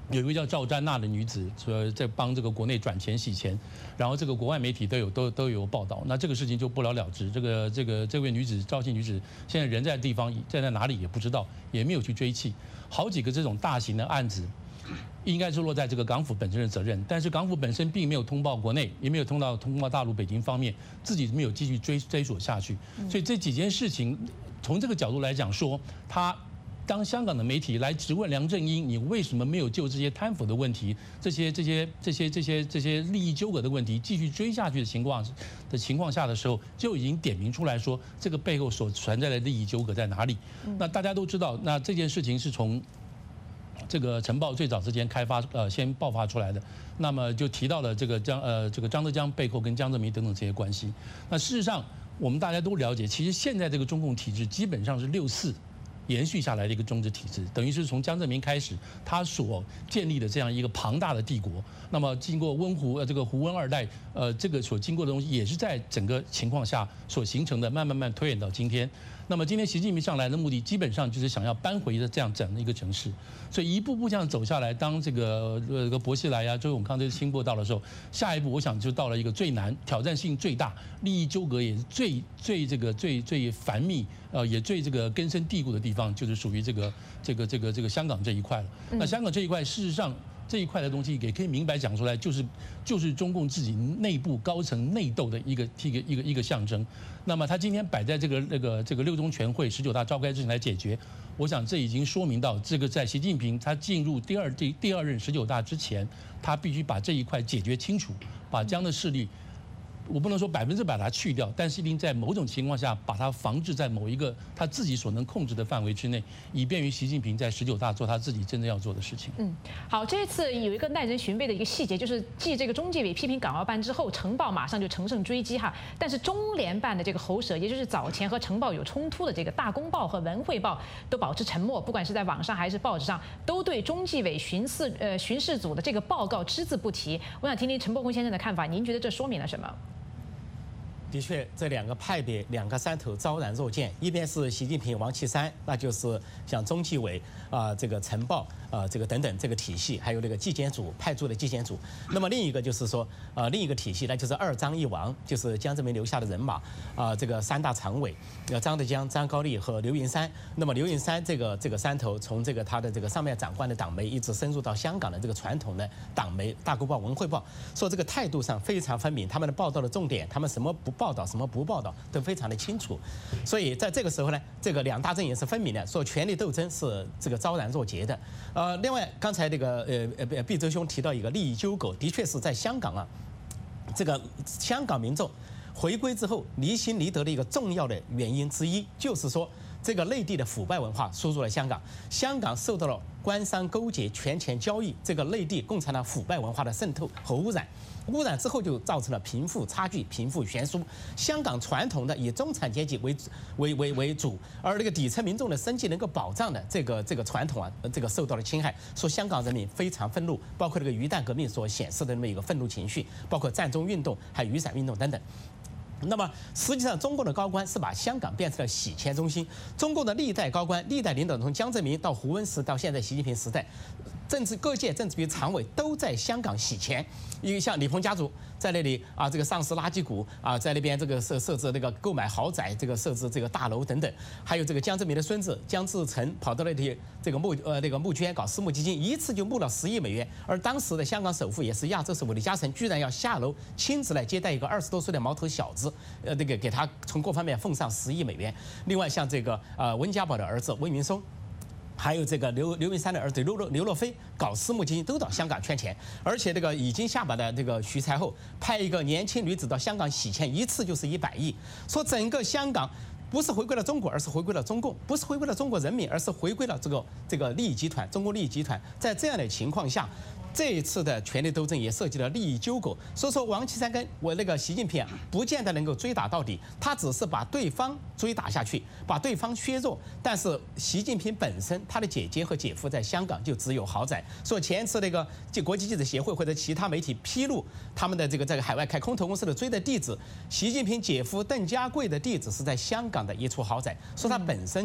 C: 有一位叫赵詹娜的女子，在帮这个国内转钱洗钱，然后这个国外媒体都有报道，那这个事情就不了了之。这位女子赵姓女子现在人在地方在哪里也不知道，也没有去追缉。好几个这种大型的案子，应该是落在这个港府本身的责任，但是港府本身并没有通报国内，也没有通报大陆北京方面，自己没有继续追索下去。所以这几件事情，从这个角度来讲说，当香港的媒体来质问梁振英，你为什么没有就这些贪腐的问题、这些利益纠葛的问题继续追下去的情况下的时候，就已经点名出来说，这个背后所存在的利益纠葛在哪里？那大家都知道，那这件事情是从这个晨报最早之前先爆发出来的，那么就提到了这个张德江背后跟江泽民等等这些关系。那事实上，我们大家都了解，其实现在这个中共体制基本上是64延续下来的一个中治体制，等于是从江泽民开始，他所建立的这样一个庞大的帝国。那么经过胡温二代，这个所经过的东西，也是在整个情况下所形成的，慢慢推演到今天。那么今天习近平上来的目的，基本上就是想要扳回这样整的一个城市，所以一步步这样走下来，当这个薄熙来呀、周永康这些清过到的时候，下一步我想就到了一个最难、挑战性最大、利益纠葛也是最繁密，也最这个根深蒂固的地方，就是属于这个香港这一块了。那香港这一块，事实上，这一块的东西也可以明白讲出来，就是中共自己内部高层内斗的一个象征。那么他今天摆在这个六中全会19大召开之前来解决，我想这已经说明到，这个在习近平他进入第二任19大之前，他必须把这一块解决清楚，把这样的势力。我不能说100%把它去掉，但是一定在某种情况下把它防治在某一个他自己所能控制的范围之内，以便于习近平在19大做他自己真正要做的事情。
A: 好，这一次有一个耐人寻味的一个细节，就是继这个中纪委批评港澳办之后，晨报马上就乘胜追击哈，但是中联办的这个喉舌，也就是早前和晨报有冲突的这个大公报和文汇报都保持沉默，不管是在网上还是报纸上，都对中纪委巡视组的这个报告只字不提。我想听听陈伯宏先生的看法，您觉得这说明了什么？
E: 的确，这两个派别、两个山头昭然若见。一边是习近平、王岐山，那就是像中纪委这个晨报这个等等这个体系，还有那个纪检组派驻的纪检组。那么另一个就是说另一个体系，那就是2张1王，就是江泽民留下的人马这个3大常委，张德江、张高丽和刘云山。那么刘云山这个山头，从他的这个上面长官的党媒，一直深入到香港的这个传统的党媒大公报、文汇报，说这个态度上非常分明，他们的报道的重点，他们什么不报道什么不报道都非常的清楚，所以在这个时候呢，这个两大阵营是分明的，说权力斗争是这个昭然若揭的。另外刚才这个毕周兄提到一个利益纠葛，的确是在香港这个香港民众回归之后离心离德的一个重要的原因之一，就是说这个内地的腐败文化输入了香港，香港受到了官商勾结、权钱交易这个内地共产党腐败文化的渗透和污染。污染之后就造成了贫富差距、贫富悬殊。香港传统的以中产阶级为主，而那个底层民众的生计能够保障的这个传统这个受到了侵害。说香港人民非常愤怒，包括这个鱼蛋革命所显示的那么一个愤怒情绪，包括占中运动、还有雨伞运动等等。那么实际上，中共的高官是把香港变成了洗钱中心。中共的历代高官、历代领导，从江泽民到胡温时，到现在习近平时代，各界政治局常委都在香港洗钱。因为像李鹏家族在那里这个上市垃圾股在那边这个设置那个购买豪宅，这个设置这个大楼等等。还有这个江泽民的孙子江志成跑到那里这个募捐搞私募基金，一次就募了10亿美元。而当时的香港首富也是亚洲首富李嘉诚，居然要下楼亲自来接待一个20多岁的毛头小子，那个给他从各方面奉上10亿美元。另外像这个温家宝的儿子温云松。还有这个刘云山的儿子刘若飞搞私募基金都到香港圈钱，而且这个已经下马的这个徐才厚派一个年轻女子到香港洗钱，一次就是100亿。说整个香港不是回归了中国，而是回归了中共；不是回归了中国人民，而是回归了这个利益集团，中国利益集团。在这样的情况下，这一次的权力斗争也涉及了利益纠葛，所以说王岐山跟那个习近平不见得能够追打到底，他只是把对方追打下去，把对方削弱。但是习近平本身，他的姐姐和姐夫在香港就只有豪宅。说前次那个国际记者协会或者其他媒体披露他们的这个海外开空投公司的追的地址，习近平姐夫邓家贵的地址是在香港的一处豪宅，说他本身就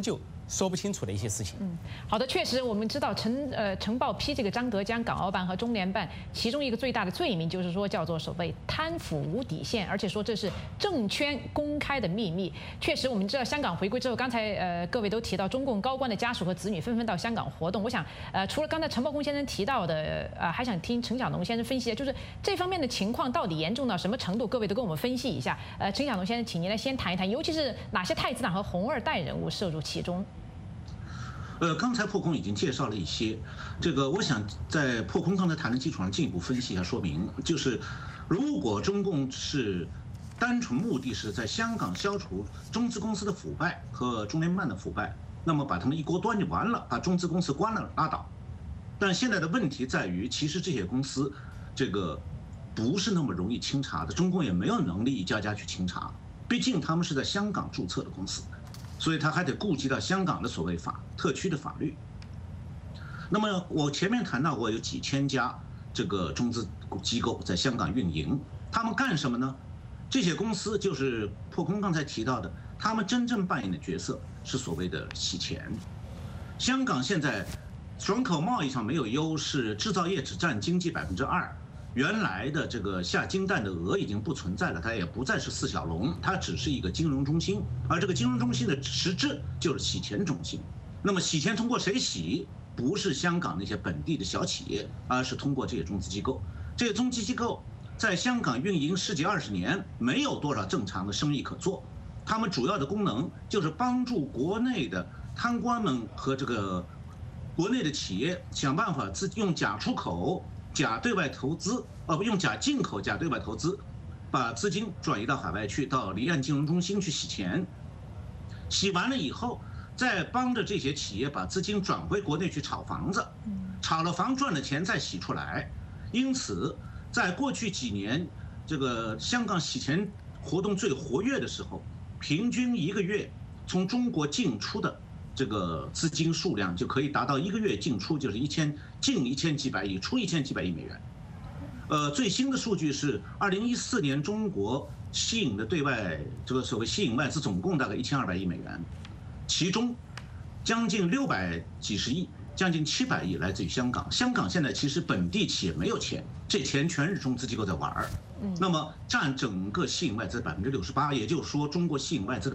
E: 说不清楚的一些事情。
A: 好的，确实我们知道晨报批这个张德江港澳办和中联办，其中一个最大的罪名就是说叫做所谓贪腐无底线，而且说这是政圈公开的秘密。确实，我们知道香港回归之后，刚才各位都提到中共高官的家属和子女纷纷到香港活动。我想除了刚才陈报公先生提到的，还想听陈小农先生分析一下，就是这方面的情况到底严重到什么程度？各位都跟我们分析一下。陈小农先生，请您来先谈一谈，尤其是哪些太子党和红二代人物涉入其中。
D: 刚才破空已经介绍了一些，这个我想在破空刚才谈的基础上进一步分析一下说明，就是如果中共是单纯目的是在香港消除中资公司的腐败和中联办的腐败，那么把他们一锅端就完了，把中资公司关了拉倒。但现在的问题在于，其实这些公司这个不是那么容易清查的，中共也没有能力一家家去清查，毕竟他们是在香港注册的公司。所以他还得顾及到香港的所谓特区的法律。那么我前面谈到过有几千家这个中资机构在香港运营，他们干什么呢？这些公司就是破空刚才提到的，他们真正扮演的角色是所谓的洗钱。香港现在转口贸易上没有优势，制造业只占经济2%。原来的这个下金蛋的鹅已经不存在了，它也不再是四小龙，它只是一个金融中心，而这个金融中心的实质就是洗钱中心。那么洗钱通过谁洗？不是香港那些本地的小企业，而是通过这些中资机构。这些中资机构在香港运营十几20年，没有多少正常的生意可做。他们主要的功能就是帮助国内的贪官们和这个国内的企业想办法用假出口、假对外投资，用假进口、假对外投资，把资金转移到海外去，到离岸金融中心去洗钱。洗完了以后，再帮着这些企业把资金转回国内去炒房子，炒了房赚了钱再洗出来。因此，在过去几年，这个香港洗钱活动最活跃的时候，平均一个月从中国进出的这个资金数量就可以达到一个月进出就是进1000几百亿，出1000几百亿美元。最新的数据是2014年中国吸引的对外这个所谓吸引外资总共大概1200亿美元，其中将近600几十亿，将近700亿来自于香港。香港现在其实本地企业没有钱，这钱全是中资机构在玩儿。那么占整个吸引外资的68%，也就是说中国吸引外资的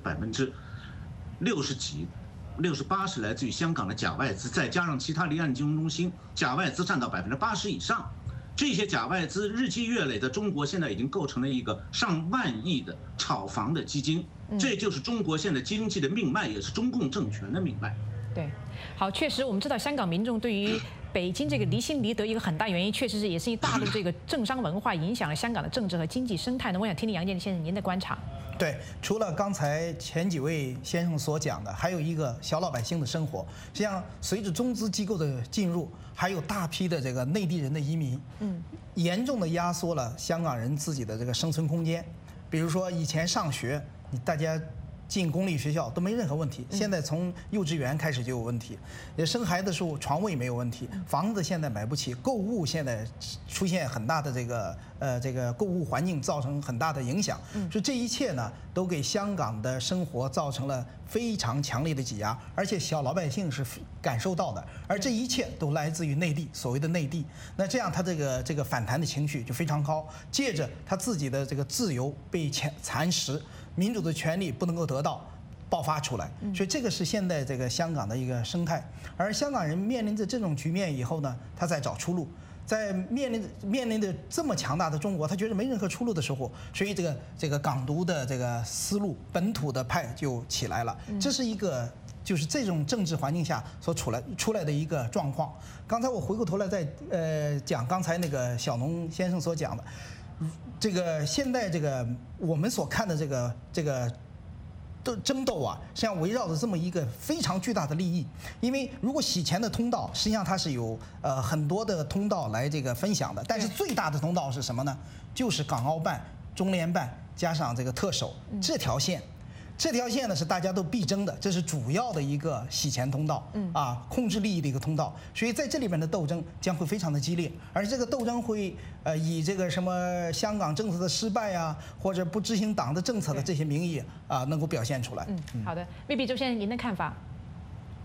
D: 60几。68%是来自于香港的假外资，再加上其他离岸金融中心，假外资占到80%以上。这些假外资日积月累，在中国现在已经构成了一个上万亿的炒房的基金，这就是中国现在经济的命脉，也是中共政权的命脉。
A: 对，好，确实我们知道香港民众对于北京这个离心离德一个很大原因，确实是也是以大陆这个政商文化影响了香港的政治和经济生态呢。我想听听杨建先生您的观察。
B: 对，除了刚才前几位先生所讲的，还有一个小老百姓的生活。实际上，随着中资机构的进入，还有大批的这个内地人的移民，严重的压缩了香港人自己的这个生存空间。比如说以前上学，大家进公立学校都没任何问题，现在从幼稚园开始就有问题。生孩子的时候床位没有问题，房子现在买不起，购物现在出现很大的这个购物环境造成很大的影响。所以这一切呢，都给香港的生活造成了非常强烈的挤压，而且小老百姓是感受到的。而这一切都来自于内地，所谓的内地。那这样他这个反弹的情绪就非常高，借着他自己的这个自由被蚕食，民主的权利不能够得到，爆发出来。所以这个是现在这个香港的一个生态。而香港人面临着这种局面以后呢，他在找出路。在面临着这么强大的中国，他觉得没任何出路的时候，所以这个港独的这个思路，本土的派就起来了。这是一个就是这种政治环境下所出来的一个状况。刚才我回过头来再讲刚才那个小农先生所讲的，这个现在这个我们所看的这个争斗啊，实际上围绕着这么一个非常巨大的利益。因为如果洗钱的通道，实际上它是有很多的通道来这个分享的，但是最大的通道是什么呢？就是港澳办、中联办加上这个特首这条线。这条线呢是大家都必争的，这是主要的一个洗钱通道，控制利益的一个通道。所以在这里面的斗争将会非常的激烈，而这个斗争会以这个什么香港政策的失败啊，或者不执行党的政策的这些名义能够表现出来。
A: 好的，未必周先生您的看法。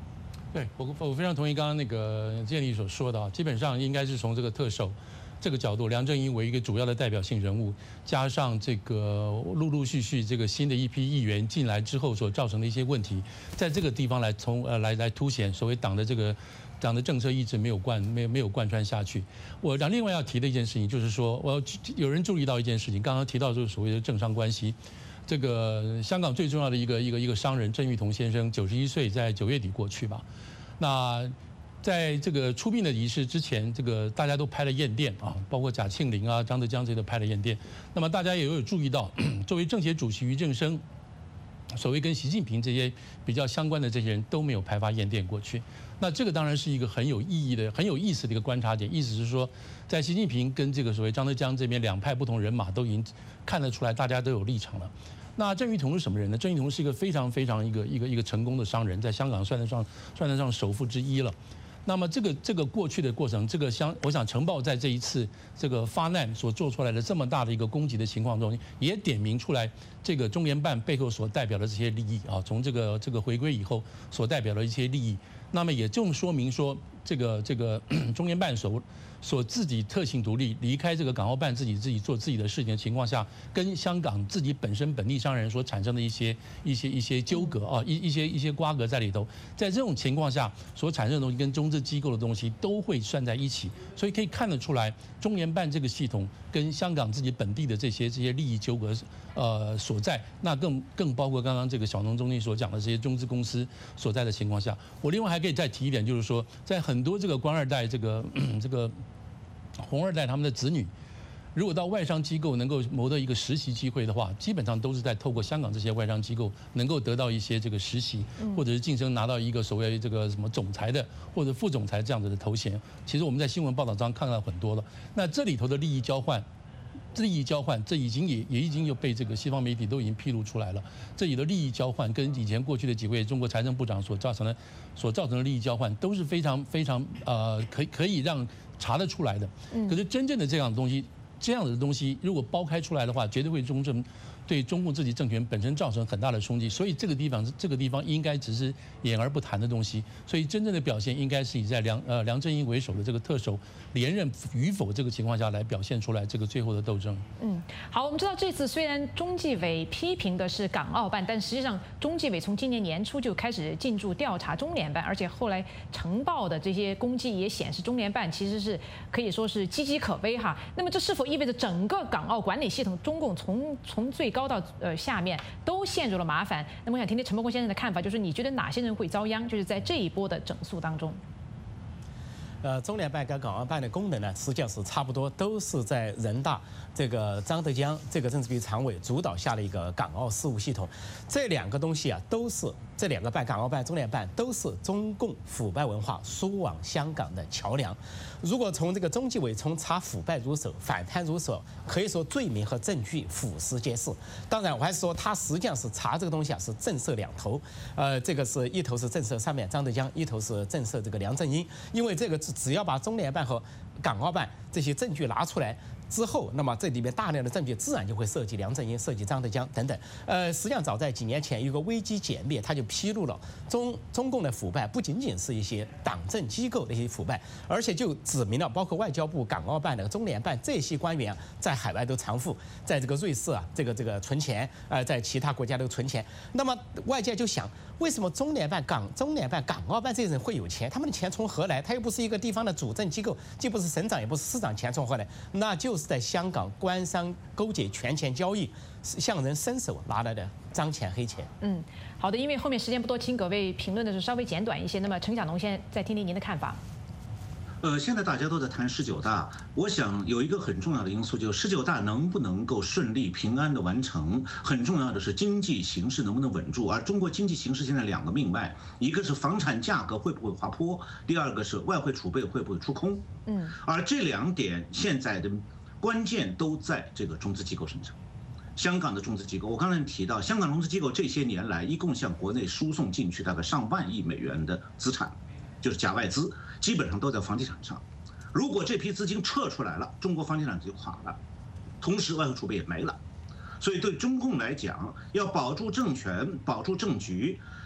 C: 对，我非常同意刚刚那个建立所说的啊，基本上应该是从这个特首这个角度，梁振英为一个主要的代表性人物，加上这个陆陆续续这个新的一批议员进来之后所造成的一些问题，在这个地方来凸显所谓党的政策一直没有贯穿下去。我另外要提的一件事情就是说，有人注意到一件事情，刚刚提到就是所谓的政商关系。这个香港最重要的一个商人郑裕彤先生91岁，在9月底过去吧。那在这个出殡的仪式之前，这个大家都拍了唁电啊，包括贾庆林啊、张德江这些都拍了唁电。那么大家也有注意到，作为政协主席俞正声，所谓跟习近平这些比较相关的这些人都没有派发唁电过去。那这个当然是一个很有意义的、很有意思的一个观察点。意思是说，在习近平跟这个所谓张德江这边两派不同人马都已经看得出来，大家都有立场了。那郑裕彤是什么人呢？郑裕彤是一个非常一个成功的商人，在香港算得上首富之一了。那么这个过去的过程，我想晨报在这一次这个发难所做出来的这么大的一个攻击的情况中，也点明出来这个中联办背后所代表的这些利益啊，从这个回归以后所代表的一些利益，那么也正说明说这个中联办所自己特性独立，离开这个港澳办自己做自己的事情的情况下，跟香港自己本地商人所产生的一些纠葛啊，一些瓜葛在里头，在这种情况下所产生的东西跟中资机构的东西都会算在一起，所以可以看得出来，中联办这个系统跟香港自己本地的这些利益纠葛所在，那更包括刚刚这个小农中心所讲的这些中资公司所在的情况下，我另外还可以再提一点，就是说，在很多这个官二代这个红二代他们的子女，如果到外商机构能够谋得一个实习机会的话，基本上都是在透过香港这些外商机构能够得到一些这个实习，或者是晋升拿到一个所谓这个什么总裁的或者副总裁这样子的头衔。其实我们在新闻报道上看到很多了。那这里头的利益交换，这已经有被这个西方媒体都已经披露出来了。这里的利益交换跟以前过去的几位中国财政部长所造成的利益交换都是非常可以让查得出来的。可是真正的这样的东西，如果剥开出来的话，绝对会对中共自己政权本身造成很大的冲击。所以这个地方应该只是掩而不谈的东西。所以真正的表现应该是以在梁振英为首的这个特首连任与否这个情况下来表现出来这个最后的斗争。
A: 好，我们知道这次虽然中纪委批评的是港澳办，但实际上中纪委从今年年初就开始进驻调查中联办，而且后来呈报的这些攻击也显示中联办其实是可以说是岌岌可危哈。那么这是否意味着整个港澳管理系统，中共从最高到下面都陷入了麻烦？那么我想听听陈伯公先生的看法，就是你觉得哪些人会遭殃？就是在这一波的整肃当中。
E: 中联办跟港澳办的功能呢，实际上是差不多，都是在人大这个张德江这个政治局常委主导下的一个港澳事务系统。这两个东西啊，都是这两个办，港澳办、中联办都是中共腐败文化输往香港的桥梁。如果从这个中纪委从查腐败入手、反贪入手，可以说罪名和证据俯拾皆是。当然，我还是说他实际上是查这个东西啊，是震慑两头。这个是一头是震慑上面张德江，一头是震慑这个梁振英，因为这个只要把中联办和港澳办这些证据拿出来之后，那么这里面大量的证据自然就会涉及梁振英、涉及张德江等等。实际上早在几年前，有个危机解密，他就披露了中共的腐败不仅仅是一些党政机构的一些腐败，而且就指明了包括外交部、港澳办的中联办这些官员啊，在海外都藏富，在这个瑞士啊，这个存钱，在其他国家都存钱。那么外界就想，为什么中联办、港澳办这些人会有钱？他们的钱从何来？他又不是一个地方的主政机构，既不是省长，也不是市长，钱从何来？那就是在香港官商勾结、权钱交易，向人伸手拿来的脏钱黑钱。
A: 好的，因为后面时间不多，请各位评论的是稍微简短一些。那么陈小农先再听听您的看法。
D: 现在大家都在谈19大，我想有一个很重要的因素，就是19大能不能够顺利平安的完成，很重要的是经济形势能不能稳住。而中国经济形势现在两个命脉，一个是房产价格会不会滑坡，第二个是外汇储备会不会出空。而这两点现在的关键都在这个中资机构身上。香港的中资机构，我刚才提到，香港中资机构这些年来一共向国内输送进去大概上万亿美元的资产，就是假外资，基本上都在房地产上。如果这批资金撤出来了，中国房地产就垮了，同时外汇储备也没了。所以对中共来讲，要保住政权、保住政局，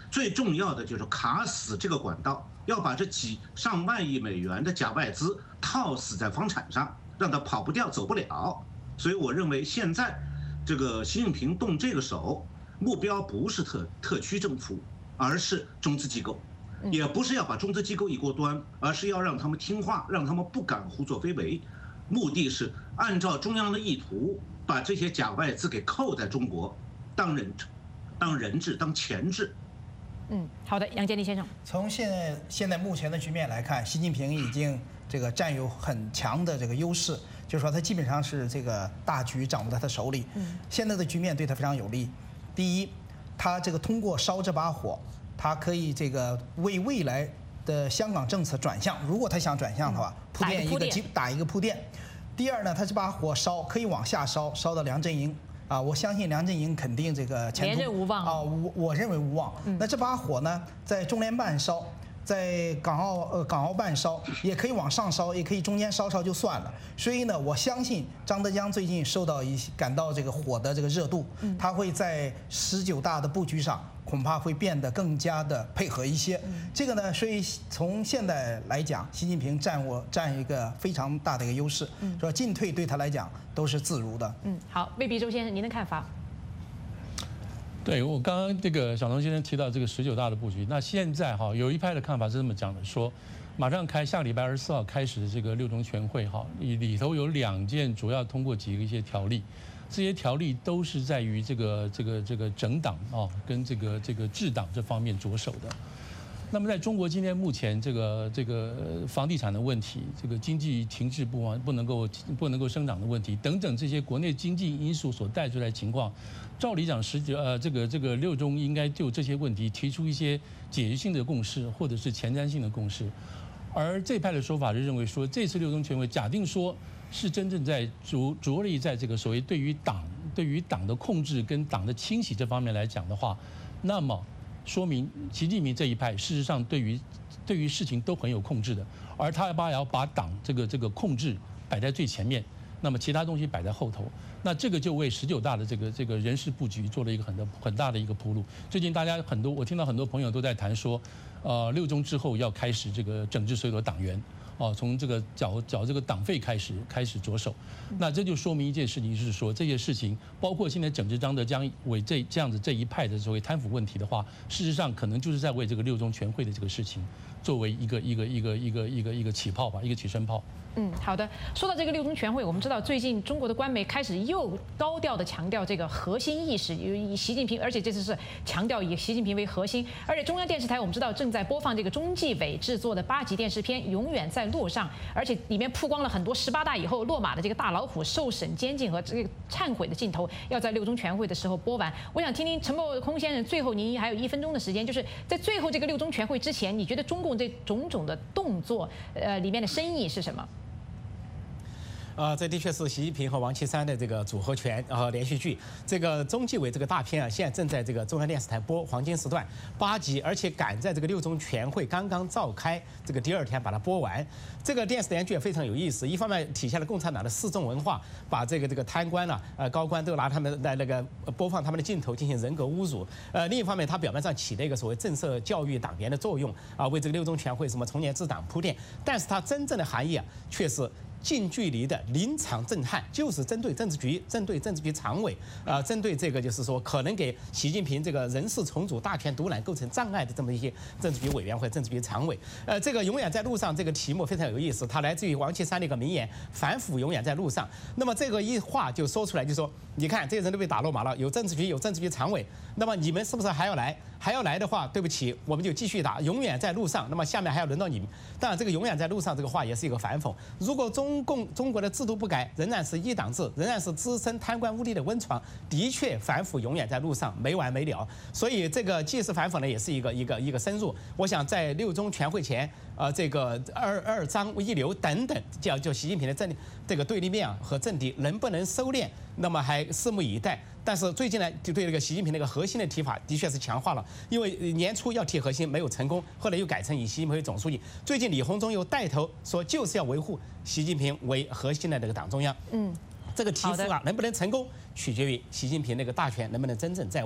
D: 最重要的就是卡死这个管道，要把这上万亿美元的假外资套死在房产上，让它跑不掉、走不了。所以我认为现在这个习近平动这个手，目标不是特区政府，而是中资机构，也不是要把中资机构一锅端，而是要让他们听话，让他们不敢胡作非为。目的是按照中央的意图，把这些假外资给扣在中国，当人质、当钱质。
A: 好的，杨建立先生。
B: 从现在目前的局面来看，习近平已经这个占有很强的这个优势，就是说他基本上是这个大局掌握在他手里。现在的局面对他非常有利。第一，他这个通过烧这把火，他可以这个为未来的香港政策转向，如果他想转向的话，打一个铺垫。第二呢，他这把火烧可以往下烧，烧到梁振英。我相信梁振英肯定这个前途
A: 连任无望
B: 啊，我认为无望。那这把火呢，在中联办烧，在港澳办烧，也可以往上烧，也可以中间烧就算了。所以呢，我相信张德江最近感到这个火的这个热度，他会在19大的布局上恐怕会变得更加的配合一些。这个呢，所以从现在来讲，习近平占一个非常大的一个优势，说进退对他来讲都是自如的。
A: 好，魏必洲先生，您的看法？
C: 对，我刚刚这个小龙先生提到这个19大的布局，那现在有一派的看法是这么讲的，说马上下礼拜24号开始的这个6中全会里头有2件主要通过一些条例。这些条例都是在于这个整党跟这个治党这方面着手的。那么在中国今天目前这个房地产的问题，这个经济停滞不能够生长的问题等等这些国内经济因素所带出来的情况，照理讲这个6中应该就这些问题提出一些解决性的共识或者是前瞻性的共识。而这派的说法是认为说，这次6中全会假定说是真正在着力在这个所谓对于党的控制跟党的清洗这方面来讲的话，那么说明习近平这一派事实上对于事情都很有控制的，而他要把党这个控制摆在最前面，那么其他东西摆在后头。那这个就为19大的这个人事布局做了一个很大的一个铺路。最近我听到很多朋友都在谈说，6中之后要开始这个整治所有的党员。从这个缴这个党费开始着手，那这就说明一件事情，就是说这些事情，包括现在整治张德江为这样子这一派的所谓贪腐问题的话，事实上可能就是在为这个6中全会的这个事情作为一个起炮吧，一个起身炮。
A: 好的。说到这个6中全会，我们知道最近中国的官媒开始又高调的强调这个核心意识，以习近平，而且这次是强调以习近平为核心。而且中央电视台我们知道正在播放这个中纪委制作的8集电视片《永远在路上》，而且里面曝光了很多18大以后落马的这个大老虎受审监禁和这个忏悔的镜头，要在6中全会的时候播完。我想听听陈默空先生，最后您还有1分钟的时间，就是在最后这个6中全会之前，你觉得中共这种种的动作，里面的深意是什么？
E: 这的确是习近平和王岐山的这个组合拳连续剧。这个中纪委这个大片现在正在这个中央电视台播黄金时段8集，而且赶在这个6中全会刚刚召开这个第2天把它播完。这个电视连续剧也非常有意思，一方面体现了共产党的示众文化，把这个贪官高官都拿他们来那个播放他们的镜头进行人格侮辱。另一方面，它表面上起了一个所谓震慑教育党员的作用为这个6中全会什么从严治党铺垫，但是它真正的含义却是近距离的临场震撼，就是针对政治局常委针对这个就是说可能给习近平这个人事重组大权独揽构成障碍的这么一些政治局委员会、政治局常委。这个永远在路上这个题目非常有意思，它来自于王岐山的一个名言：反腐永远在路上。那么这个一话就说出来，就说你看这些人都被打落马了，有政治局常委，那么你们是不是还要来？还要来的话，对不起，我们就继续打，永远在路上。那么下面还要轮到你们。当然，这个永远在路上这个话也是一个反讽。如果中国的制度不改，仍然是一党制，仍然是滋生贪官污吏的温床，的确反腐永远在路上，没完没了。所以这个既是反讽呢，也是一个深入。我想在6中全会前，这个二张一流等等，就习近平的这个对立面和政敌能不能收敛，那么还拭目以待。但是最近呢，就对这个习近平那个核心的提法的确是强化了，因为年初要提核心没有成功，后来又改成以习近平为总书记。最近李鸿章又带头说就是要维护习近平为核心的这个党中央。这个提法能不能成功，取决于习近平那个大权能不能真正在握。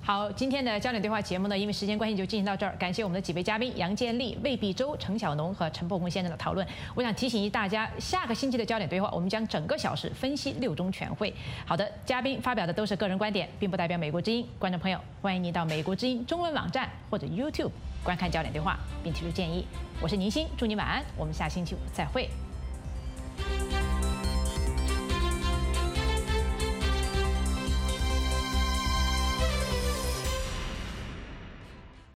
A: 好，今天的焦点对话节目呢，因为时间关系就进行到这儿。感谢我们的几位嘉宾杨建立、魏必洲、陈晓农和陈伯公先生的讨论。我想提醒大家，下个星期的焦点对话，我们将整个小时分析6中全会。好的，嘉宾发表的都是个人观点，并不代表美国之音。观众朋友，欢迎您到美国之音中文网站或者 YouTube 观看焦点对话，并提出建议。我是宁鑫，祝您晚安，我们下星期5再会。